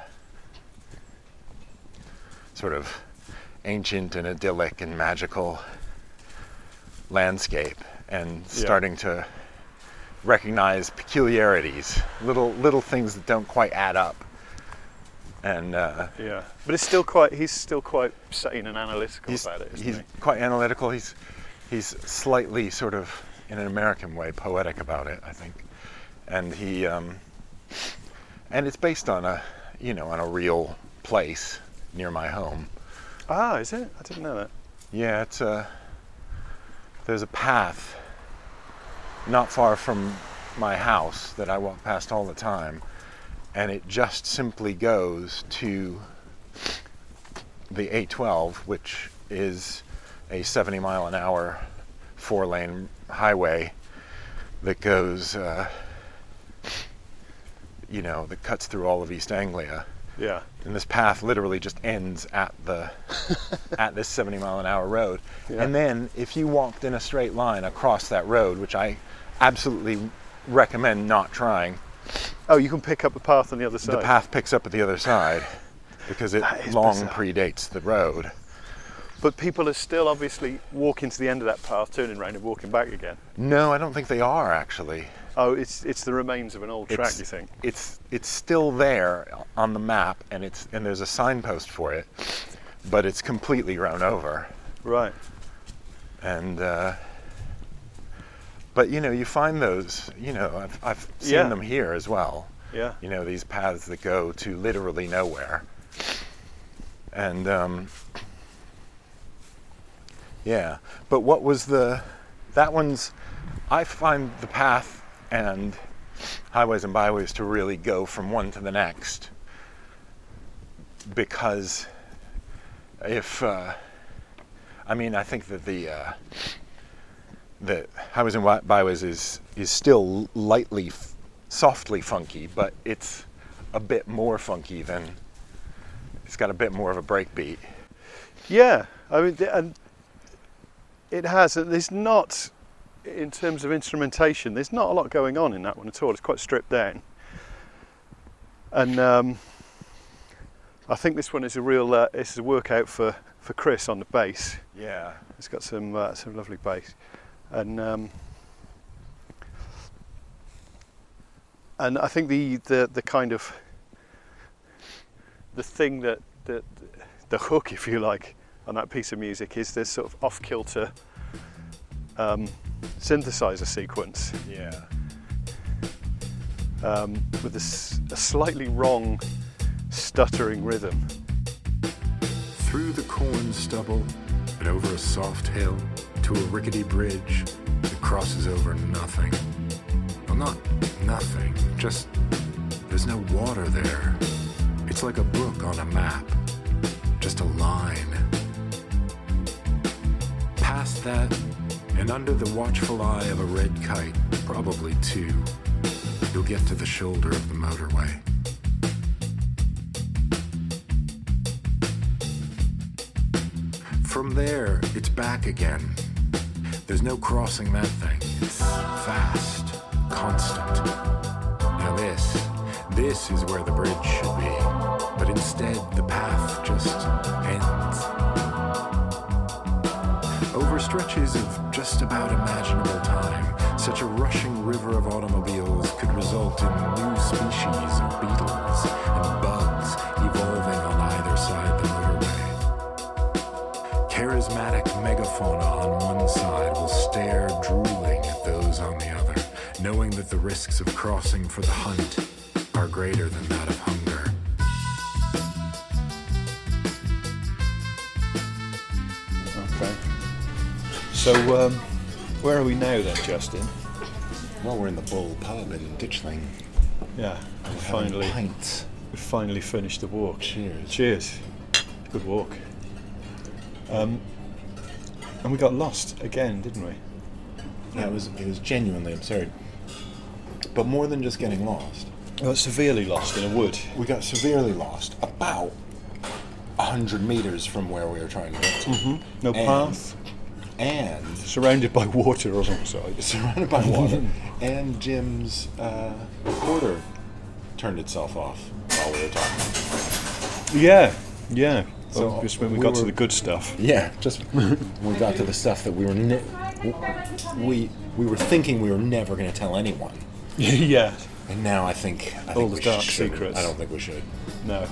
sort of ancient and idyllic and magical landscape, and starting to recognize peculiarities, little things that don't quite add up. And but he's still quite sane and analytical about it. He's quite analytical. He's slightly sort of, in an American way, poetic about it, I think. And he and it's based on a real place near my home. Ah, is it? I didn't know that. Yeah, there's a path not far from my house that I walk past all the time, and it just simply goes to the 812, which is a 70 mile an hour 4-lane highway that goes, that cuts through all of East Anglia. Yeah. And this path literally just ends at this 70 mile an hour road. Yeah. And then if you walked in a straight line across that road, which I absolutely recommend not trying. Oh, you can pick up the path on the other side. The path picks up at the other side. because it That is long bizarre. predates the road. But people are still obviously walking to the end of that path, turning around and walking back again. No, I don't think they are actually. Oh, it's the remains of an old track, It's- you think? It's still there on the map, and there's a signpost for it, but it's completely grown over. Right. And but you find those. I've seen Yeah. them here as well. Yeah. These paths that go to literally nowhere. And yeah, but what was that one's, I find the path and highways and byways to really go from one to the next, because I think that the highways and byways is still lightly, softly funky, but it's a bit more funky it's got a bit more of a breakbeat. Yeah. I mean, and it has. There's not, in terms of instrumentation, there's not a lot going on in that one at all. It's quite stripped down. And I think this one is a real. It's a workout for Chris on the bass. Yeah. It's got some lovely bass, and I think the kind of the thing that the hook, if you like, on that piece of music is this sort of off-kilter synthesizer sequence Yeah. with a slightly wrong stuttering rhythm. Through the corn stubble and over a soft hill to a rickety bridge that crosses over nothing. Well, not nothing, just there's no water there. It's like a brook on a map, just a line. Past that, and under the watchful eye of a red kite, probably two, you'll get to the shoulder of the motorway. From there, it's back again. There's no crossing that thing. It's fast, constant. Now this is where the bridge should be. But instead, the path just ends. Over stretches of just about imaginable time, such a rushing river of automobiles could result in new species of beetles and bugs evolving on either side the motorway. Charismatic megafauna on one side will stare drooling at those on the other, knowing that the risks of crossing for the hunt are greater than that of hunger. Okay. So where are we now then, Justin? Well, we're in the Bull pub in Ditchling. Yeah, we finally finished the walk. Cheers. Cheers. Good walk. And we got lost again, didn't we? Yeah, it was genuinely absurd. But more than just getting lost. We got severely lost in a wood. We got severely lost about 100 meters from where we were trying to get to. No path. And Surrounded by water on all sides. surrounded by water. And Jim's recorder turned itself off while we were talking. Yeah. So Well, just when we we got to were- the good stuff. Yeah, just when we got to the stuff that we were we were thinking we were never going to tell anyone. Yeah. And now I think All the we dark shouldn't. secrets. I don't think we should. No.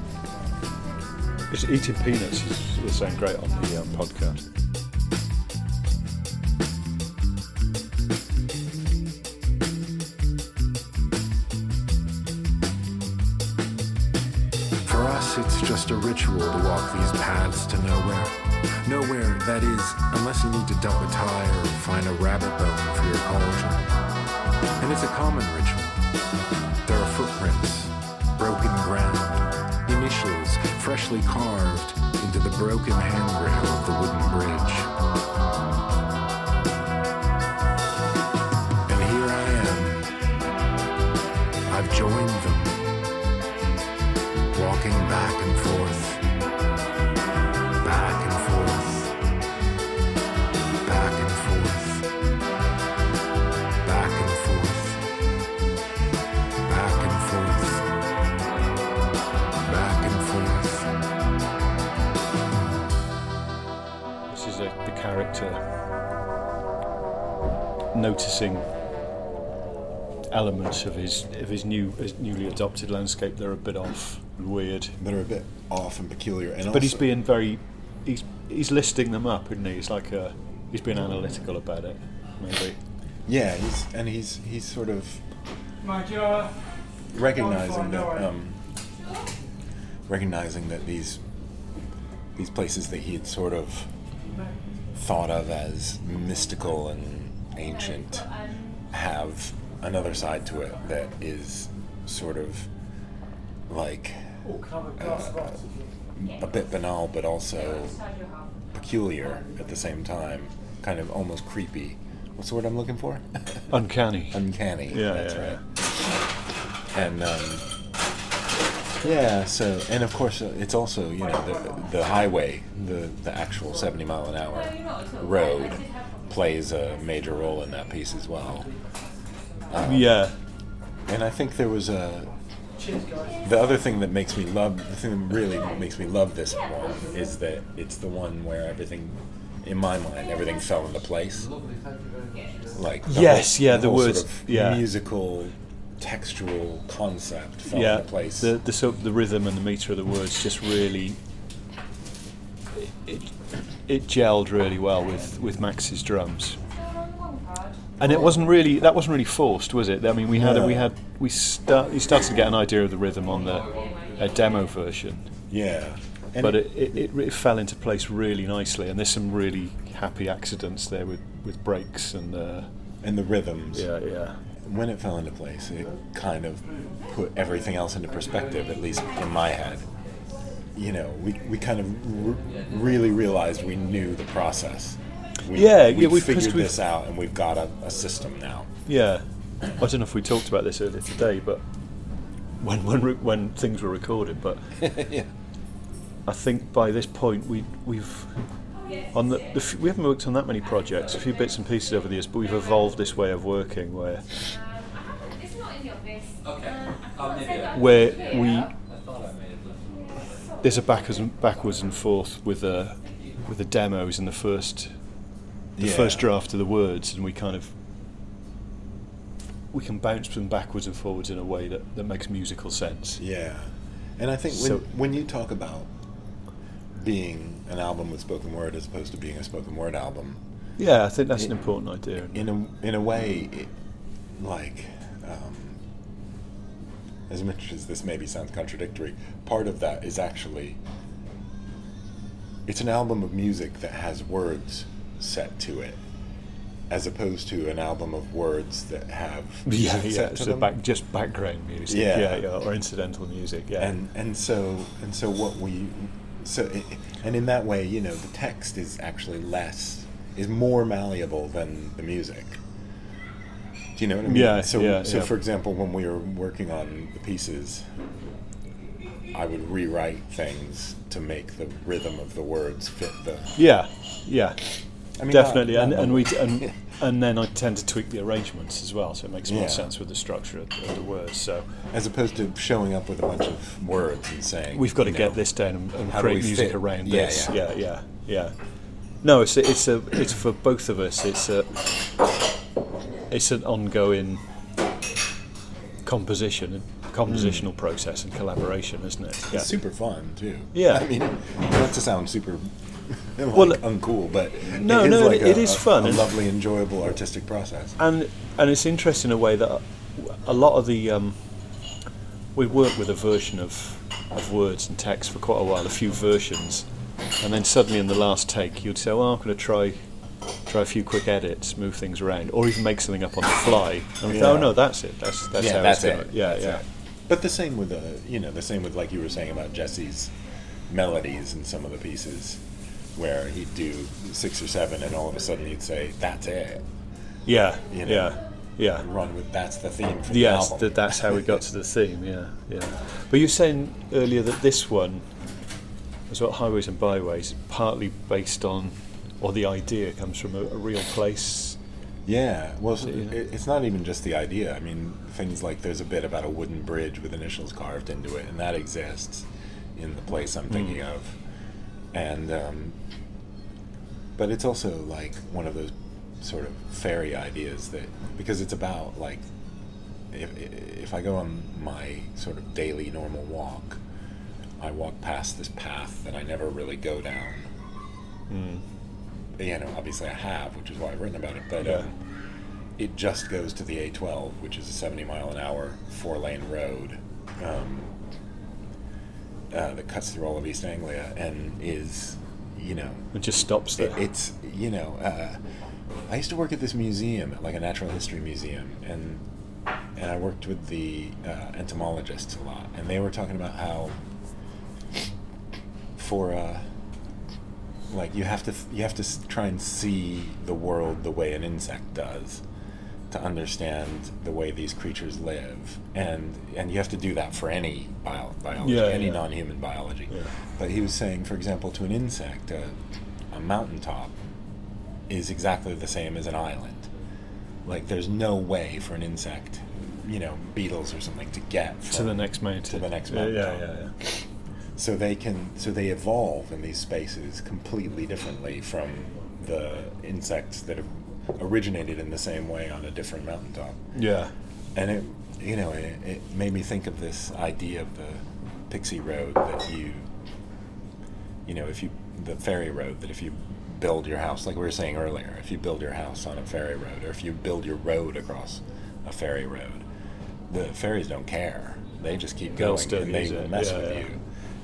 It's eating peanuts will sound great on the podcast. For us, it's just a ritual to walk these paths to nowhere. Nowhere, that is, unless you need to dump a tire or find a rabbit bone for your cauldron. And it's a common ritual. There are footprints, broken ground, initials freshly carved into the broken handrail of the wooden bridge. And here I am. I've joined them. Walking back and forth, back and forth, back and forth, back and forth, back and forth, back and forth. character noticing elements of his newly adopted landscape that are a bit off and weird. That are a bit off and peculiar. And but he's being he's listing them up, isn't he? He's like he's being analytical about it, maybe. Yeah, he's sort of recognizing that these places that he had sort of thought of as mystical and ancient have another side to it that is sort of like a bit banal, but also peculiar at the same time, kind of almost creepy. What's the word I'm looking for? Uncanny. Uncanny. Yeah, that's yeah, right. And so, and of course, it's also, you know, the highway, the actual 70 mile an hour road plays a major role in that piece as well. Yeah. And I think there was the other thing that makes me love, the thing that really makes me love this one is that it's the one where everything, in my mind, everything fell into place. Like the words, sort of musical, textual concept fell into place. The sort of the rhythm and the meter of the words just really it gelled really well with Max's drums. And that wasn't really forced, was it? I mean, he started to get an idea of the rhythm on a demo version. Yeah. But it fell into place really nicely, and there's some really happy accidents there with breaks and the rhythms. Yeah. When it fell into place, it kind of put everything else into perspective, at least in my head. You know, we kind of really realized we knew the process. We figured this out, and we've got a system now. Yeah, I don't know if we talked about this earlier today, but when things were recorded, but yeah. I think by this point we haven't worked on that many projects, a few bits and pieces over the years, but we've evolved this way of working where there's a backwards and forth with the demos and the first draft of the words, and we can bounce them backwards and forwards in a way that makes musical sense. Yeah, and I think when you talk about being an album with spoken word as opposed to being a spoken word album, yeah, I think that's an important idea. In a way, as much as this maybe sounds contradictory, part of that is actually it's an album of music that has words set to it, as opposed to an album of words that have set to them. Just background music, or incidental music, and so in that way, you know, the text is actually is more malleable than the music. Do you know what I mean? So for example, when we were working on the pieces, I would rewrite things to make the rhythm of the words fit the. Yeah. I mean, definitely, and then I tend to tweak the arrangements as well, so it makes more sense with the structure of the words. So, as opposed to showing up with a bunch of words and saying, "We've got to get this down and create music around this." Yeah. No, it's for both of us. It's an ongoing compositional process and collaboration, isn't it? It's super fun too. Yeah, I mean, not to sound super. Uncool, but it is fun. A lovely, enjoyable artistic process. And it's interesting in a way that a lot of the we worked with a version of words and text for quite a while, a few versions, and then suddenly in the last take you'd say, "Well, I'm going to try a few quick edits, move things around, or even make something up on the fly." And we thought, "Oh no, that's it. That's how it's going." Yeah. But the same with like you were saying about Jesse's melodies in some of the pieces, where he'd do 6 or 7 and all of a sudden he'd say, "That's it." Yeah. Run with that's the theme for the album. Yes, that's how we got to the theme, yeah. But you were saying earlier that this one, as well, Highways and Byways, partly based on, or the idea comes from a real place. Yeah, well, it's not even just the idea. I mean, things like there's a bit about a wooden bridge with initials carved into it, and that exists in the place I'm thinking of. And but it's also like one of those sort of fairy ideas that, because it's about like, if I go on my sort of daily normal walk, I walk past this path that I never really go down. You know, obviously I have, which is why I've written about it, but it just goes to the A12, which is a 70-mile-an-hour 4-lane road that cuts through all of East Anglia and is, you know... It just stops there. It's, you know... I used to work at this museum, like a natural history museum, and I worked with the entomologists a lot, and they were talking about how for like you have to try and see the world the way an insect does to understand the way these creatures live, and you have to do that for any biology, any non-human biology. But he was saying, for example, to an insect, a mountaintop is exactly the same as an island. Like, there's no way for an insect, you know, beetles or something, to get to the next mountain. To the next mountaintop. Yeah. So they evolve in these spaces completely differently from the insects that have originated in the same way on a different mountaintop. Yeah. And it made me think of this idea of the Pixie Road that the ferry road, that if you build your house, like we were saying earlier, if you build your house on a ferry road, or if you build your road across a ferry road, the ferries don't care. They just keep going, and they will mess with you.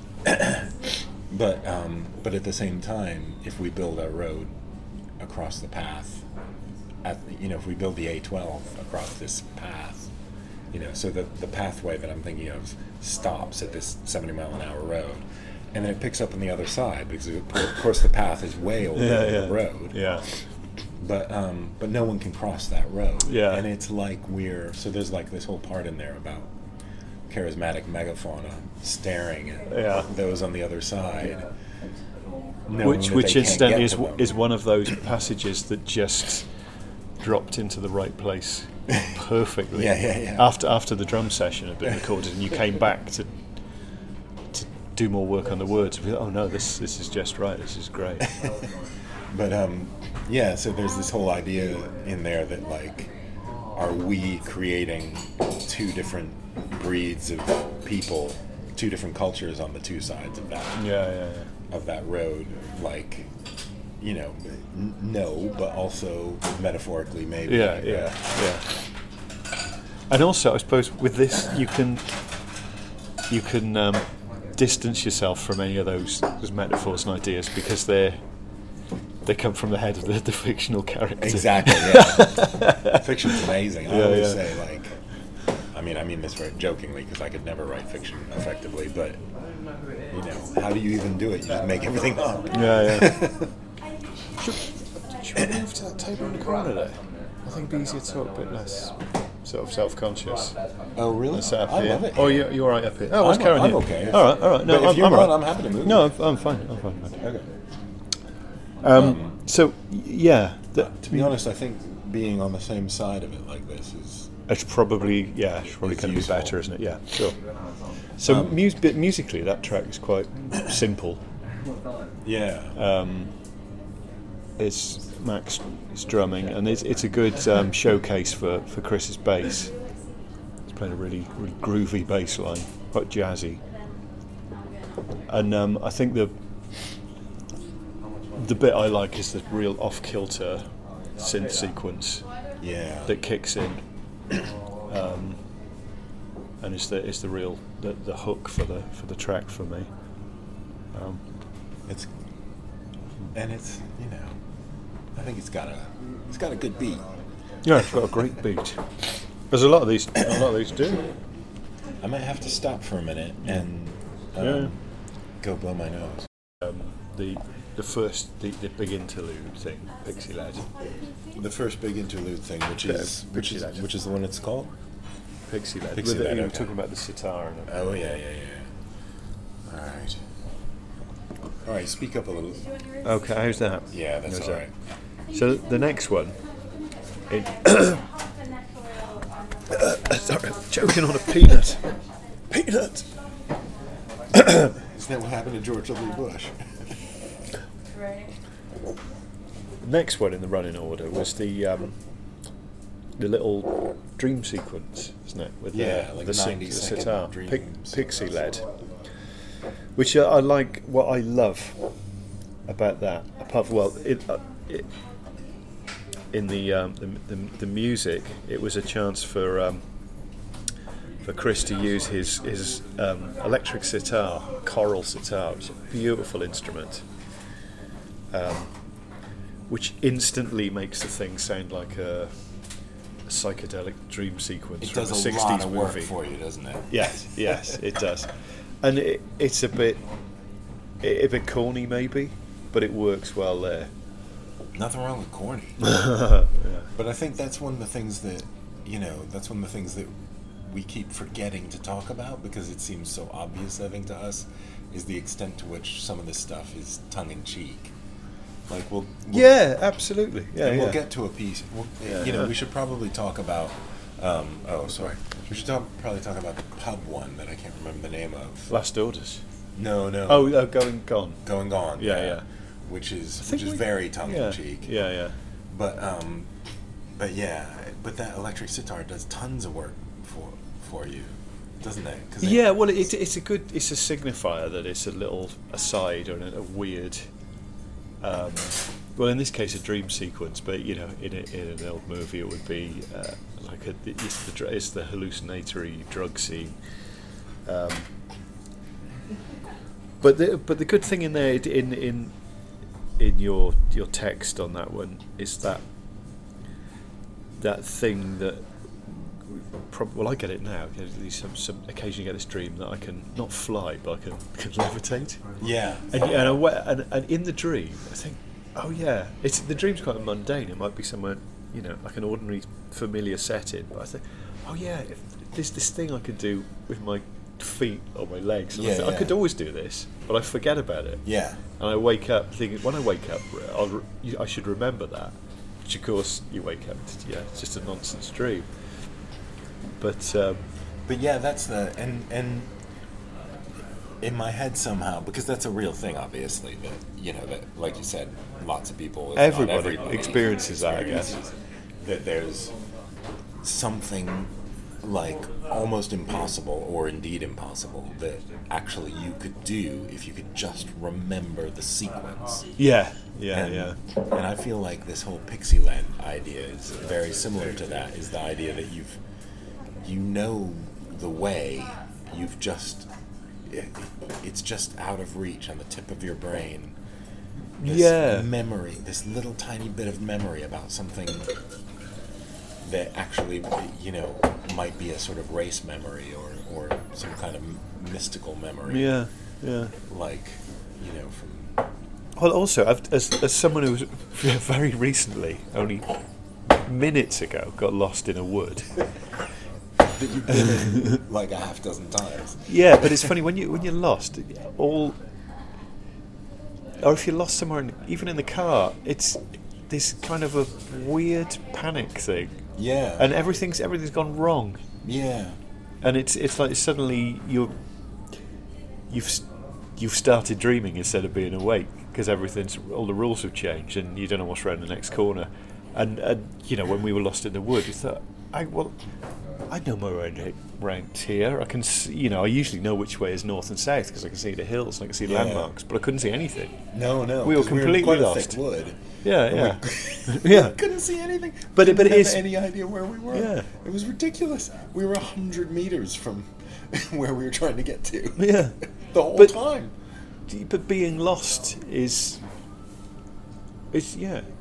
But at the same time, if we build our road across the path, if we build the A12 across this path, so the pathway that I'm thinking of stops at this 70-mile-an-hour road, and then it picks up on the other side, because of course the path is way over the road. Yeah. But no one can cross that road. Yeah. And it's like so there's like this whole part in there about charismatic megafauna staring at those on the other side. Which incidentally is one of those passages that just dropped into the right place perfectly. After the drum session had been recorded, and you came back to do more work on the words. Oh no, this is just right. This is great. But so there's this whole idea in there that, like, are we creating two different breeds of people, two different cultures on the two sides of that of that road? Like, no, but also metaphorically maybe. Yeah. And also, I suppose with this, you can distance yourself from any of those metaphors and ideas, because they come from the head of the fictional character. Exactly. Yeah. Fiction's amazing. I always say, like, I mean this very jokingly, because I could never write fiction effectively, but how do you even do it? You just make everything up. Should we move to that table in the corner there? I think it'd be easier to talk a bit less sort of self-conscious. Oh, really? I love it. Oh, you're all right up here. Oh, what's Karen here? I'm okay. All right. No, but if you're right, I'm happy to move. No, I'm fine. Okay. So, yeah. To be honest, I think being on the same side of it like this is... It's probably going to be better, isn't it? Yeah, sure. So musically, that track is quite simple. Yeah. It's Max is drumming, and it's a good showcase for Chris's bass. He's playing a really, really groovy bass line, quite jazzy. And I think the bit I like is the real off-kilter synth sequence that kicks in, and it's the real the hook for the track for me. It's I think it's got a good beat. Yeah, it's got a great beat. There's a lot of these do. I might have to stop for a minute and go blow my nose. The first big interlude thing, Pixie Led. The first big interlude thing, which is the one it's called? Pixie Led. Pixie Led. We're talking about the sitar. Oh yeah. All right. Speak up a little. Okay, how's that? Yeah, that's all right. So the next one. Sorry, I'm choking on a peanut. Peanut. Isn't that what happened to George W. Bush? The next one in the running order was the little dream sequence, isn't it? With like the 90 second sitar, dream pixie led, which I like. What I love about that, apart from in the music, it was a chance for Chris to use his electric sitar, choral sitar, which is a beautiful instrument, which instantly makes the thing sound like a psychedelic dream sequence from a 60s movie. It does a lot of work for you, doesn't it? Yes, it does. And it's a bit corny maybe, but it works well there. Nothing wrong with corny. Yeah. But I think that's one of the things that, we keep forgetting to talk about because it seems so obvious, I think, to us, is the extent to which some of this stuff is tongue-in-cheek. Like, we'll yeah, absolutely. Yeah, and we'll get to a piece. We should probably talk about. We should probably talk about the pub one that I can't remember the name of. Last Orders. No. Oh, Going Gone. Going Gone. Yeah. Which is very tongue-in-cheek. Yeah. But that electric sitar does tons of work for you, doesn't it? Well, it's a signifier that it's a little aside or a weird. Well, in this case, a dream sequence, but in an old movie, it would be it's the hallucinatory drug scene. But the good thing in there in your text on that one is that thing that. I get it now. Some occasionally get this dream that I can not fly, but I can levitate. Yeah. And in the dream, I think, oh yeah, the dream's quite mundane. It might be somewhere, like an ordinary, familiar setting. But I think, oh yeah, if there's this thing I could do with my feet or my legs. And I could always do this, but I forget about it. Yeah. And I wake up thinking, when I wake up, I should remember that. Which of course you wake up, it's just a nonsense dream. But yeah, that's and in my head somehow, because that's a real thing, obviously, that like you said, lots of people, everybody experiences that, I guess. That there's something like almost impossible, or indeed impossible, that actually you could do if you could just remember the sequence. Yeah. And I feel like this whole Pixieland idea is very similar to that. Is the idea that the way, it's just out of reach, on the tip of your brain. This memory, this little tiny bit of memory about something that actually, might be a sort of race memory or some kind of mystical memory. Yeah. Like, from... Well, also, as someone who's very recently, only minutes ago, got lost in a wood. That you've been in like a half dozen times. Yeah, but it's funny when you're lost, or if you're lost somewhere, even in the car, it's this kind of a weird panic thing. Yeah. And everything's gone wrong. Yeah. And it's like suddenly you've started dreaming instead of being awake, because all the rules have changed and you don't know what's around the next corner. And when we were lost in the wood, you thought, I know my way around here. I can see, I usually know which way is north and south because I can see the hills and I can see landmarks, but I couldn't see anything. No. We were completely quite lost. A thick wood. Yeah. We couldn't see anything. But we it is didn't have any idea where we were. Yeah. It was ridiculous. We were 100 meters from where we were trying to get to. Yeah. The whole time. But being lost is, it's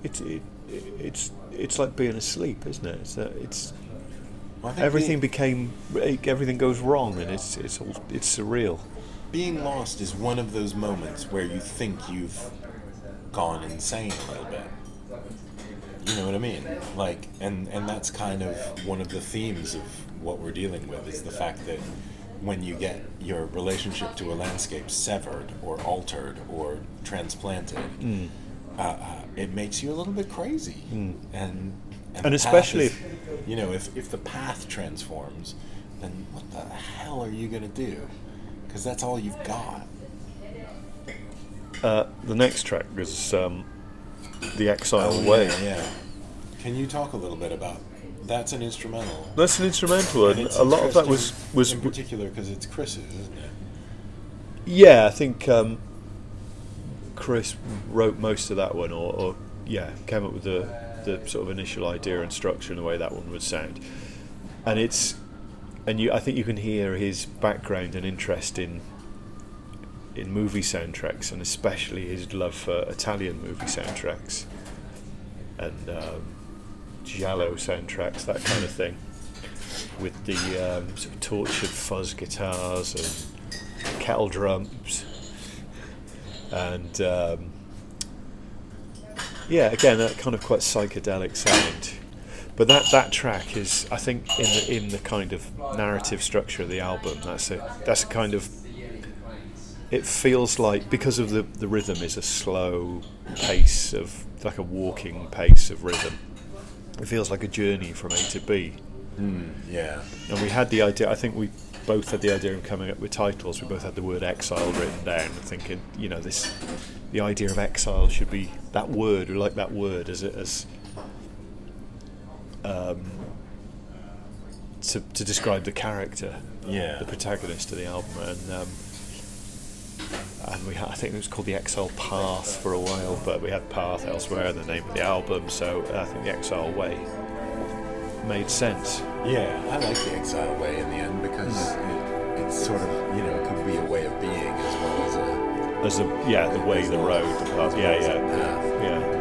like being asleep, isn't it? Everything goes wrong, and it's surreal. Being lost is one of those moments where you think you've gone insane a little bit. You know what I mean? Like, and that's kind of one of the themes of what we're dealing with, is the fact that when you get your relationship to a landscape severed or altered or transplanted, it makes you a little bit crazy. And especially if the path transforms, then what the hell are you going to do? Because that's all you've got. The next track was The Exile Way. Yeah. Can you talk a little bit about? That's an instrumental. That's an instrumental, and it's a lot of that was in particular because it's Chris's, isn't it? Yeah, I think Chris wrote most of that one, or came up with the sort of initial idea and structure and the way that one would sound. And I think you can hear his background and interest in movie soundtracks, and especially his love for Italian movie soundtracks and giallo soundtracks, that kind of thing, with the sort of tortured fuzz guitars and kettle drums, and again that kind of quite psychedelic sound. But that track is, I think, in the kind of narrative structure of the album, that's a kind of, it feels like, because of the rhythm is a slow pace of, like a walking pace of rhythm, it feels like a journey from A to B. Yeah. And we had the idea, I think we both had the idea of coming up with titles. We both had the word exile written down, thinking, the idea of exile should be that word. We like that word as to describe the character, the protagonist of the album, and we had, I think it was called the Exile Path for a while, but we had Path elsewhere in the name of the album, so I think the Exile Way made sense. Yeah, I like the Exile Way in the end because it's sort of, it could be a way of being as well as the way, the road, the path. Yeah.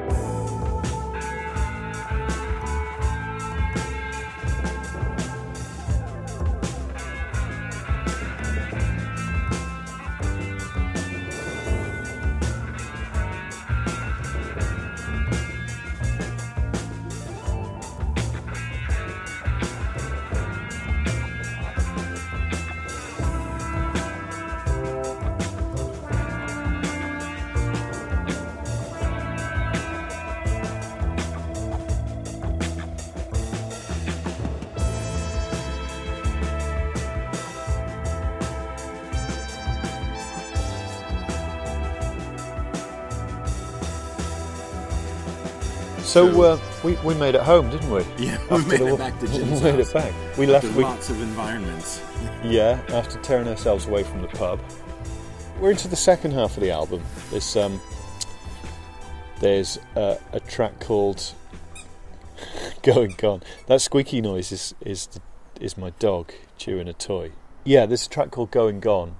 So we made it home, didn't we? Yeah, we made it back to Jim's We made it back. We left with lots of environments. Yeah, after tearing ourselves away from the pub. We're into the second half of the album. There's a track called Going Gone. That squeaky noise is my dog chewing a toy. Yeah, there's a track called Going Gone,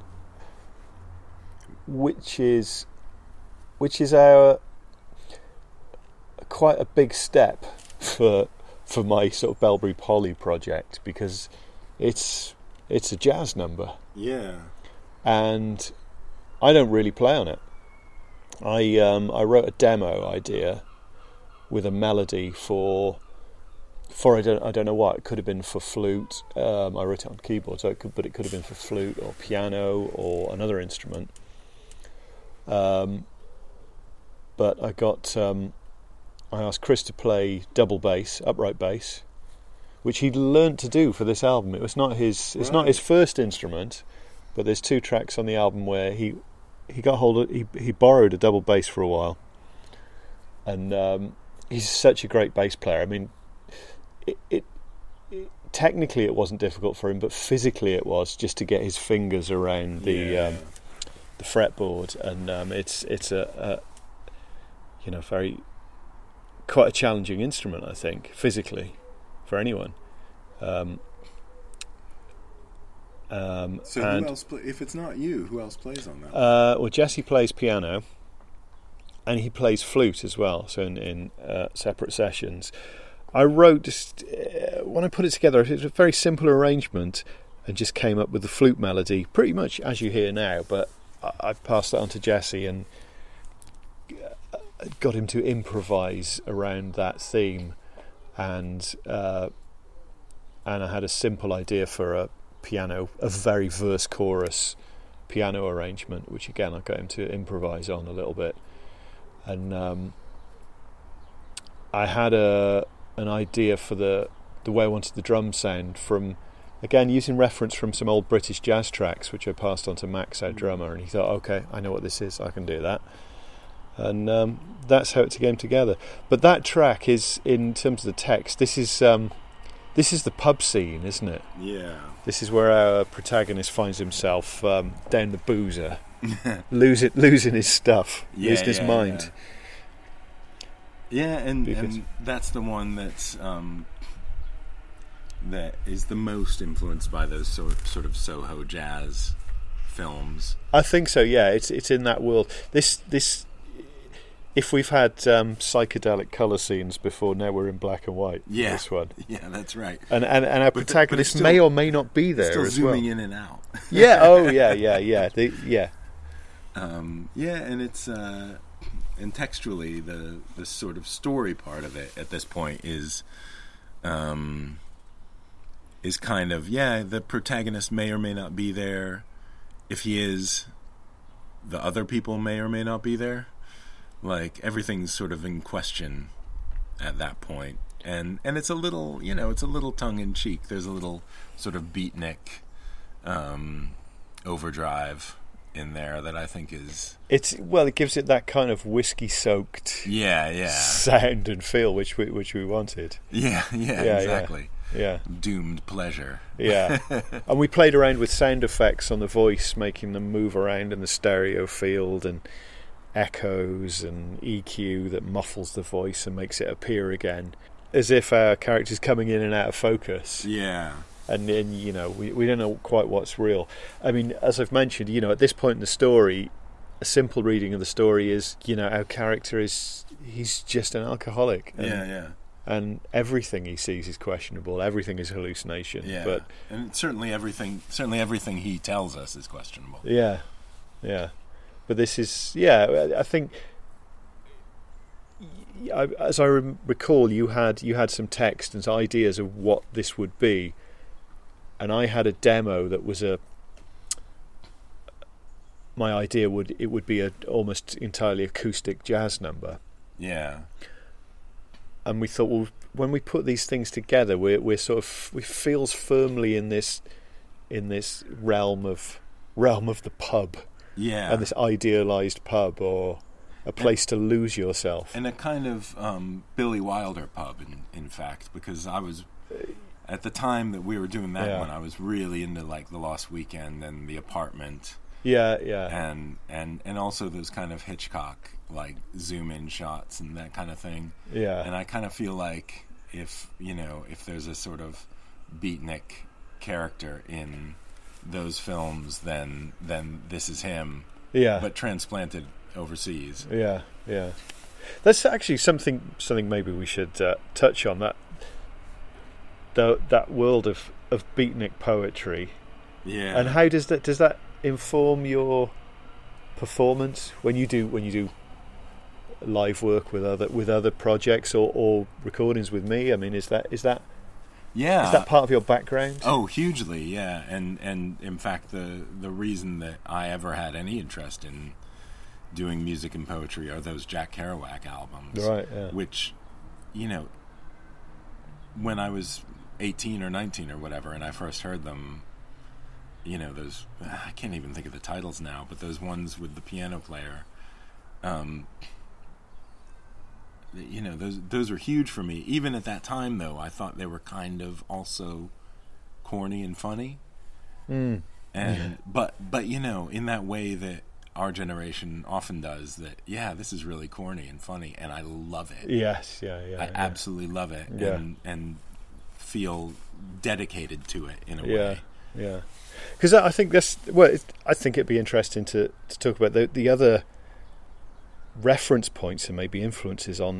which is our quite a big step for my sort of Belbury Polly project, because it's a jazz number. Yeah. And I don't really play on it. I wrote a demo idea with a melody for I don't know what. It could have been for flute. I wrote it on keyboard, but it could have been for flute or piano or another instrument. But I asked Chris to play double bass, upright bass, which he'd learnt to do for this album. It was not his. It's not his first instrument, but there's two tracks on the album where he got hold of. He borrowed a double bass for a while, and he's such a great bass player. I mean, it technically it wasn't difficult for him, but physically it was, just to get his fingers around the fretboard, and it's a quite a challenging instrument, I think, physically, for anyone. So who else? If it's not you, who else plays on that? Well, Jesse plays piano, and he plays flute as well. So in separate sessions, I wrote when I put it together. It was a very simple arrangement, and just came up with the flute melody, pretty much as you hear now. But I passed that on to Jesse and got him to improvise around that theme, and I had a simple idea for a very verse chorus piano arrangement, which again I got him to improvise on a little bit, and I had an idea for the way I wanted the drum sound, from again using reference from some old British jazz tracks, which I passed on to Max, our drummer, and he thought, okay, I know what this is, I can do that. and that's how it came together. But that track is, in terms of the text, this is the pub scene, isn't it? Yeah. This is where our protagonist finds himself down the boozer, losing his stuff, losing his mind. Yeah, and that's the one that's that is the most influenced by those sort of Soho jazz films. I think so. Yeah, it's in that world. This. If we've had psychedelic colour scenes before, now we're in black and white. Yeah, this one. Yeah, that's right. And our protagonist may or may not be there still as well. Zooming in and out. Yeah. Oh, yeah. Yeah, and it's and textually the sort of story part of it at this point is kind of the protagonist may or may not be there. If he is, the other people may or may not be there. Like, everything's sort of in question at that point. And it's a little, it's a little tongue-in-cheek. There's a little sort of beatnik overdrive in there that I think is... it gives it that kind of whiskey-soaked sound and feel, which we wanted. Yeah, exactly. Yeah. Doomed pleasure. Yeah. And we played around with sound effects on the voice, making them move around in the stereo field, and echoes and EQ that muffles the voice and makes it appear again, as if our character's coming in and out of focus. Yeah. And then, we don't know quite what's real. I mean, as I've mentioned, at this point in the story, a simple reading of the story is, our character he's just an alcoholic. And everything he sees is questionable. Everything is hallucination. Yeah. And certainly everything he tells us is questionable. Yeah. Yeah. But this is, I think, as I recall, you had some text and ideas of what this would be, and I had a demo that was my idea would be a almost entirely acoustic jazz number. Yeah. And we thought, well, when we put these things together, we feels firmly in this realm of the pub. Yeah. And this idealised pub, or a place to lose yourself. And a kind of Billy Wilder pub, in fact, because I was, at the time that we were doing that one, I was really into, like, The Lost Weekend and The Apartment. Yeah. And also those kind of Hitchcock, like, zoom-in shots and that kind of thing. Yeah. And I kind of feel like if there's a sort of beatnik character in those films, then this is him, but transplanted overseas. Yeah. That's actually something maybe we should touch on, that world of beatnik poetry. Yeah. And how does that inform your performance when you do live work with other projects or recordings with me? I mean, is that yeah. Is that part of your background? Oh, hugely, yeah. And in fact, the reason that I ever had any interest in doing music and poetry are those Jack Kerouac albums. Right, yeah. Which, when I was 18 or 19 or whatever, and I first heard them, those, I can't even think of the titles now, but those ones with the piano player, those were huge for me. Even at that time, though, I thought they were kind of also corny and funny. But in that way that our generation often does, that this is really corny and funny, and I love it. Yes, I absolutely love it, and feel dedicated to it in a way. Yeah. Because I think I think it'd be interesting to talk about the other reference points and maybe influences on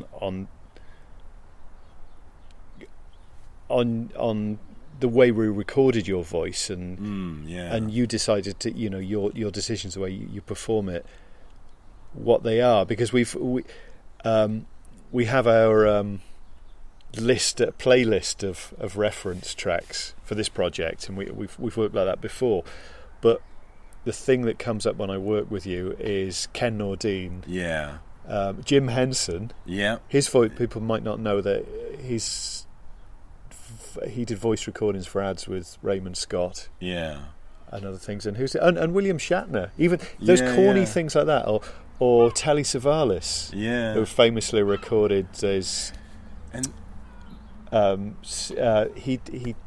the way we recorded your voice, and and you decided to your decisions, the way you perform it, what they are, because we have our playlist of reference tracks for this project, and we've worked like that before, but the thing that comes up when I work with you is Ken Nordine. Yeah. Jim Henson. Yeah. His voice, people might not know that he did voice recordings for ads with Raymond Scott. Yeah. And other things. And William Shatner. Even those corny things like that, or Telly Savalas, who famously recorded his. And he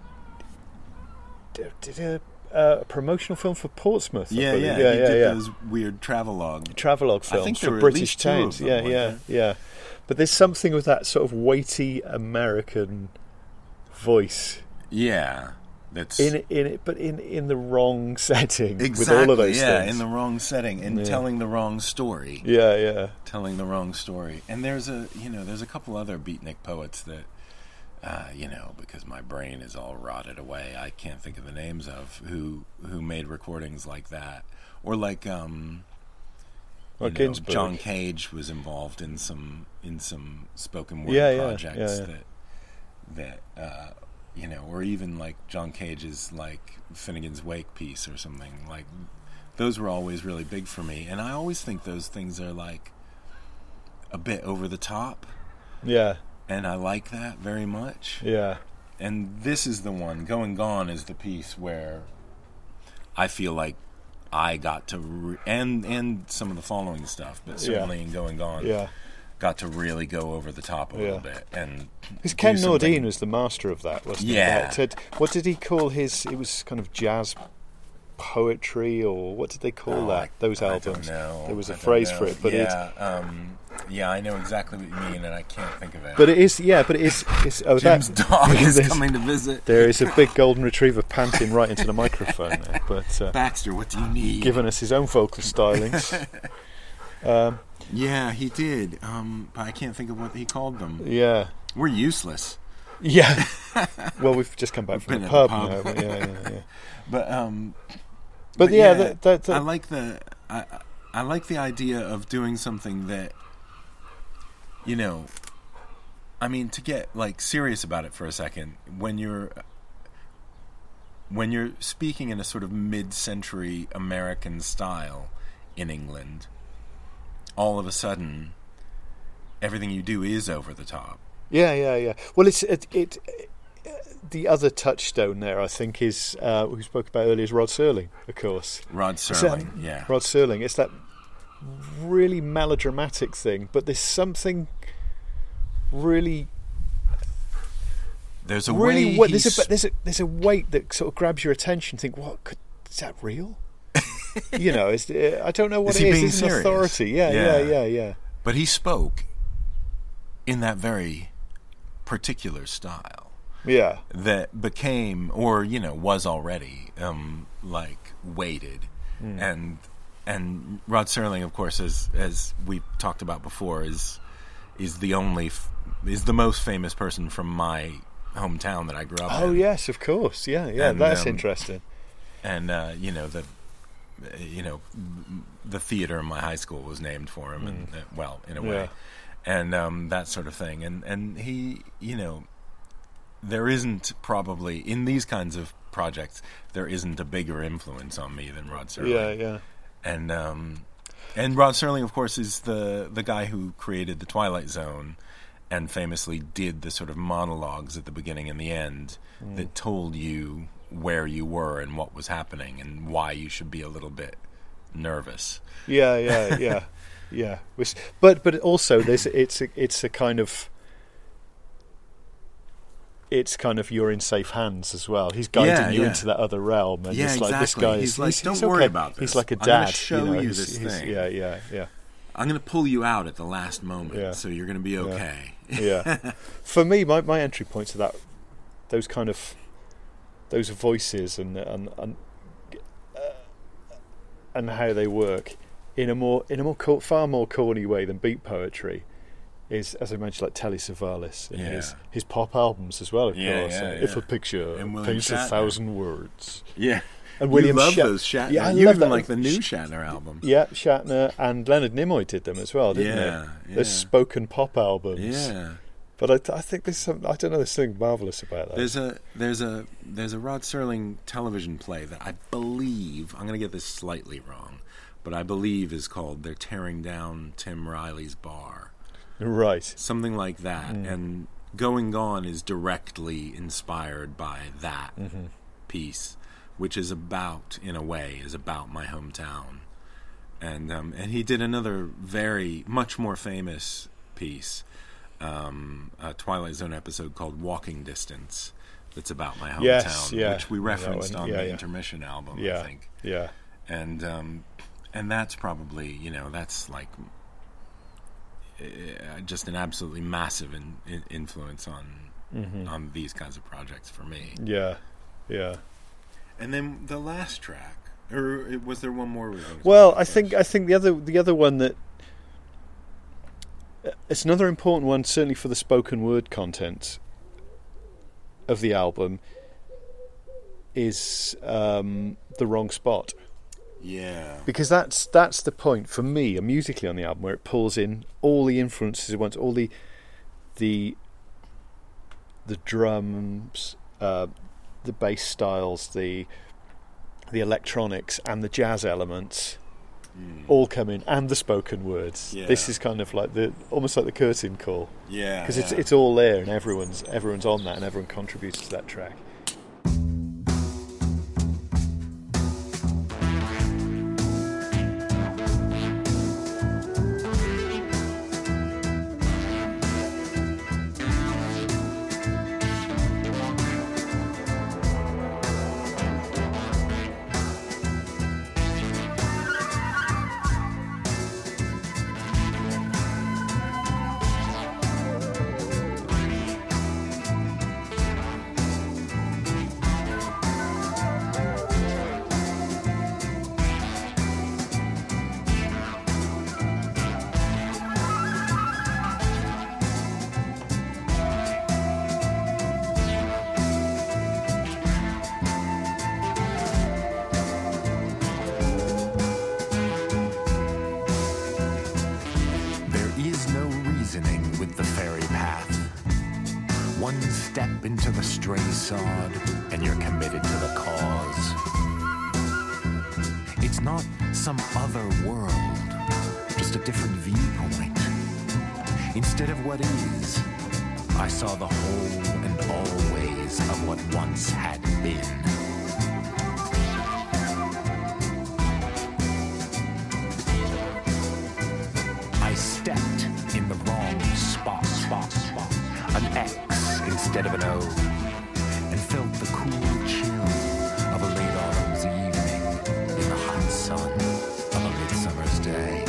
did a promotional film for Portsmouth. He did those weird travelogue films I think there for were British at least 2 of towns. them, Yeah. But there's something with that sort of weighty American voice. Yeah, that's in it, but in the wrong setting. Exactly, with all of those things. in the wrong setting and telling the wrong story. Yeah. Telling the wrong story. And there's a couple other beatnik poets that because my brain is all rotted away, I can't think of the names of who made recordings like that, or like Ginsberg. John Cage was involved in some spoken word projects that or even like John Cage's like Finnegan's Wake piece or something like. Those were always really big for me, and I always think those things are like a bit over the top. Yeah. And I like that very much. Yeah. And this is the one, Going Gone is the piece where I feel like I got to, and some of the following stuff, but certainly in Going Gone, got to really go over the top a little bit. And because Ken Nordine was the master of that, wasn't he? Yeah. What did he call his, it was kind of jazz poetry, or what did they call that? Those albums. I don't know. There was a phrase for it, but I know exactly what you mean, and I can't think of it. But it is, it's Jim's dog is coming to visit. There is a big golden retriever panting right into the microphone there. But Baxter, what do you need? Giving us his own vocal stylings. Yeah, he did. But I can't think of what he called them. Yeah. We're useless. Yeah. Well, we've just come back from the pub now. But But I like I like the idea of doing something that, to get like serious about it for a second, when you're speaking in a sort of mid-century American style in England, all of a sudden everything you do is over the top. Yeah. Well, it's the other touchstone there, I think, is we spoke about earlier, is Rod Serling, of course. Rod Serling, yeah. Rod Serling. It's that really melodramatic thing, but there's something really. There's a really way. There's a weight that sort of grabs your attention. Think, is that real? I don't know what is it he is. Being it's serious? An authority. Yeah. But he spoke in that very particular style. Yeah. That became, or was already weighted, and Rod Serling, of course, as we talked about before, is the most famous person from my hometown that I grew up in. Oh yes, of course, yeah. And, that's interesting. And the theater in my high school was named for him, and in a way, and that sort of thing. And he, there isn't probably in these kinds of projects there isn't a bigger influence on me than Rod Serling. Yeah. And Rod Serling, of course, is the guy who created the Twilight Zone, and famously did the sort of monologues at the beginning and the end that told you where you were and what was happening and why you should be a little bit nervous. Yeah. But also it's a kind of. It's kind of you're in safe hands as well. He's guiding you into that other realm, and it's like this guy. He's like, don't worry about this. He's like a dad. I'm going to show you this thing. Yeah. I'm going to pull you out at the last moment, so you're going to be okay. Yeah. For me, my entry point to that, those voices and how they work in a far more corny way than beat poetry. Is, as I mentioned, like Telly Savalas in his pop albums as well, of course. If a picture paints 1,000 words. Yeah. And William you love those Shatner. Yeah, I you love even that. like the new Shatner album. Yeah, Shatner and Leonard Nimoy did them as well, didn't they? Yeah. Those spoken pop albums. Yeah. But I think there's some. I don't know. There's something marvelous about that. There's a Rod Serling television play that I believe, I'm going to get this slightly wrong, but I believe is called "They're Tearing Down Tim Riley's Bar." Right. Something like that. And Going Gone is directly inspired by that piece, which is about, in a way, my hometown. And he did another very much more famous piece, a Twilight Zone episode called "Walking Distance." That's about my hometown, Yes, yeah. which we referenced on the Yeah. intermission album, Yeah, I think. yeah. And that's probably, that's like just an absolutely massive influence on these kinds of projects for me. Yeah, yeah. And then the last track, or was there one more? Well, I think the other one that it's another important one, certainly for the spoken word content of the album, is The Wrong Spot. Yeah. Because that's the point for me, musically on the album, where it pulls in all the influences at once, all the drums, the bass styles, the electronics, and the jazz elements all come in, and the spoken words. Yeah. This is kind of like almost like the curtain call. Yeah. Because it's all there, and everyone's on that, and everyone contributes to that track. With the fairy path, one step into the stray sod and you're committed to the cause. It's not some other world, just a different viewpoint. Instead of what is, I saw the whole and always of what once had been. I stepped in the wrong spot, an X instead of an O, and felt the cool chill of a late autumn's evening in the hot sun of a midsummer's day.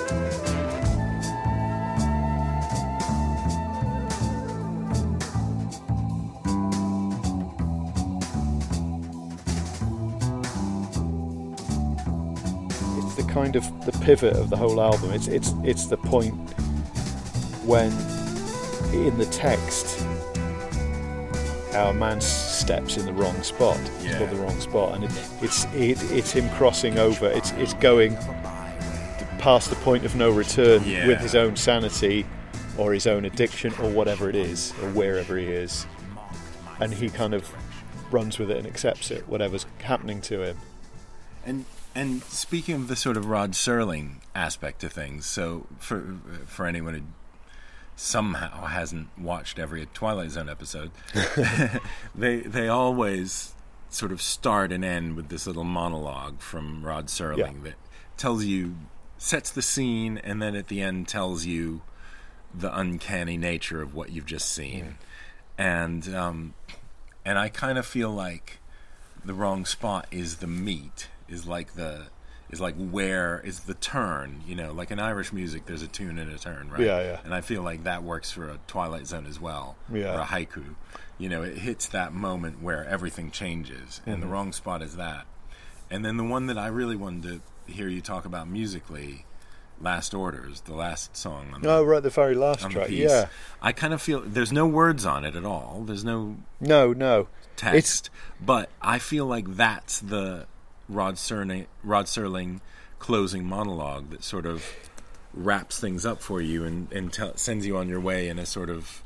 It's the kind of the pivot of the whole album. It's the point when in the text our man steps in the wrong spot. It's called the wrong spot, and it's him crossing over. It's going past the point of no return with his own sanity or his own addiction or whatever it is, or wherever he is, and he kind of runs with it and accepts it, whatever's happening to him. And speaking of the sort of Rod Serling aspect of things, so for anyone who somehow hasn't watched every Twilight Zone episode, they always sort of start and end with this little monologue from Rod Serling that tells you, sets the scene, and then at the end tells you the uncanny nature of what you've just seen. And I kind of feel like The Wrong Spot is the meat, is like where is the turn, like in Irish music there's a tune and a turn, right? Yeah. And I feel like that works for a Twilight Zone as well, or a haiku. It hits that moment where everything changes, and The Wrong Spot is that. And then the one that I really wanted to hear you talk about musically, Last Orders, the last song on the very last track, yeah. I kind of feel there's no words on it at all. There's no text, but I feel like that's the Rod Serling closing monologue that sort of wraps things up for you and sends you on your way in a sort of,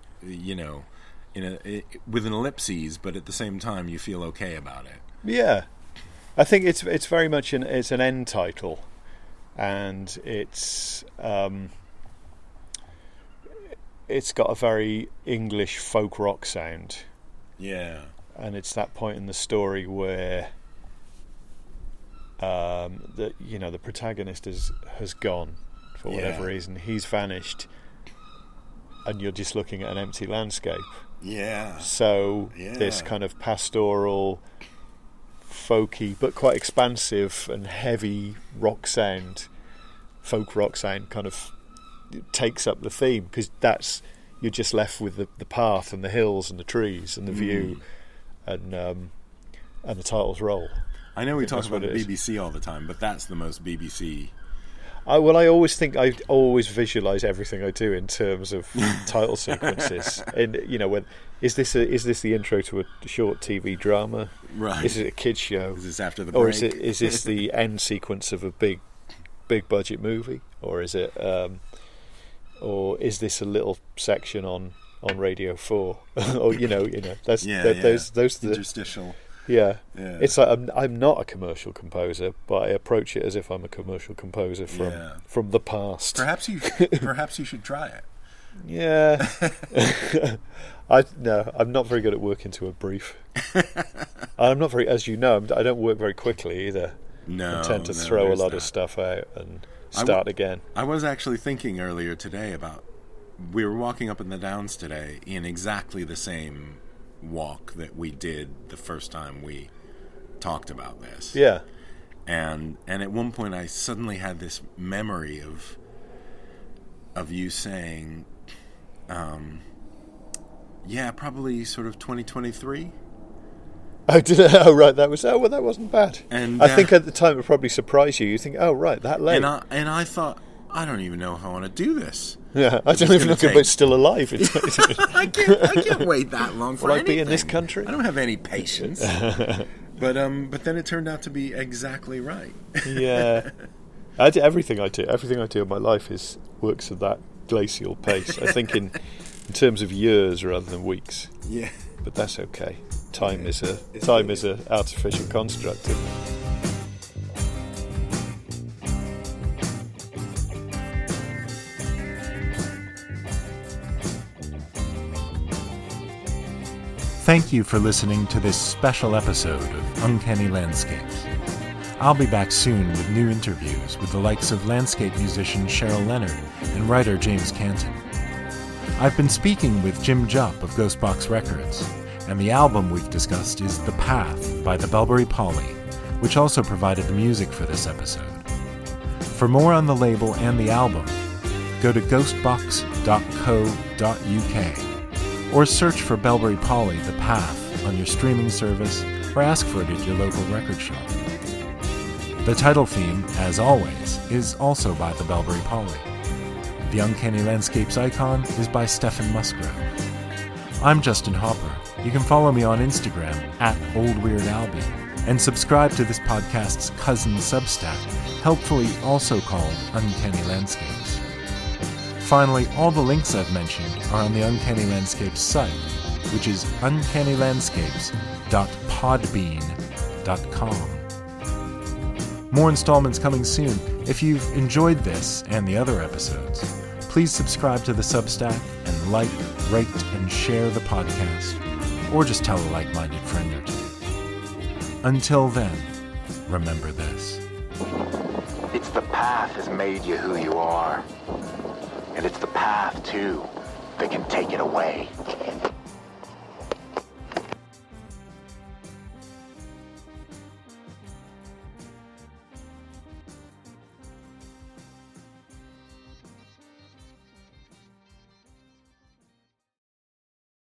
with an ellipses, but at the same time you feel okay about it. Yeah, I think it's very much it's an end title, and it's got a very English folk rock sound. Yeah, and it's that point in the story where that the protagonist has gone for whatever reason. He's vanished, and you're just looking at an empty landscape. Yeah. So this kind of pastoral, folky but quite expansive and heavy folk rock sound kind of takes up the theme, because you're just left with the path and the hills and the trees and the view, and the titles roll. I know we talk about the BBC all the time, but that's the most BBC. I always visualise everything I do in terms of title sequences. And is this the intro to a short TV drama? Right. Is it a kids show? Is this after the break? Or is this the end sequence of a big budget movie? Or is it? Or is this a little section on Radio 4? Or those the interstitial. Yeah. It's like I'm not a commercial composer, but I approach it as if I'm a commercial composer from the past. Perhaps you should try it. Yeah. I'm not very good at working to a brief. I'm not very, as you know, I don't work very quickly either. No, I tend to throw a lot of stuff out and start again. I was actually thinking earlier today about, we were walking up in the Downs today in exactly the same walk that we did the first time we talked about this. Yeah. And at one point I suddenly had this memory of you saying, probably sort of 2023. Oh, did it? Oh, right. That wasn't bad. And I think at the time it probably surprised you. You think, oh, right, that late. And I thought, I don't even know if I want to do this. Yeah, I don't even know if it's still alive. I can't wait that long for anything. Will I be in this country? I don't have any patience. But then it turned out to be exactly right. Yeah. Everything I do in my life works at that glacial pace. I think in terms of years rather than weeks. Yeah. But that's okay. Time is a artificial construct. Thank you for listening to this special episode of Uncanny Landscapes. I'll be back soon with new interviews with the likes of landscape musician Cheryl Leonard and writer James Canton. I've been speaking with Jim Jupp of Ghostbox Records, and the album we've discussed is The Path by the Belbury Polly, which also provided the music for this episode. For more on the label and the album, go to ghostbox.co.uk or search for Belbury Polly The Path on your streaming service, or ask for it at your local record shop. The title theme, as always, is also by the Belbury Polly. The Uncanny Landscapes icon is by Stephen Musgrove. I'm Justin Hopper. You can follow me on Instagram @OldWeirdAlbie and subscribe to this podcast's cousin Substack, helpfully also called Uncanny Landscapes. Finally, all the links I've mentioned are on the Uncanny Landscapes site, which is uncannylandscapes.podbean.com. More installments coming soon. If you've enjoyed this and the other episodes, please subscribe to the Substack and like, rate, and share the podcast, or just tell a like-minded friend or two. Until then, remember this. It's the path has made you who you are. And it's the path, too, that can take it away.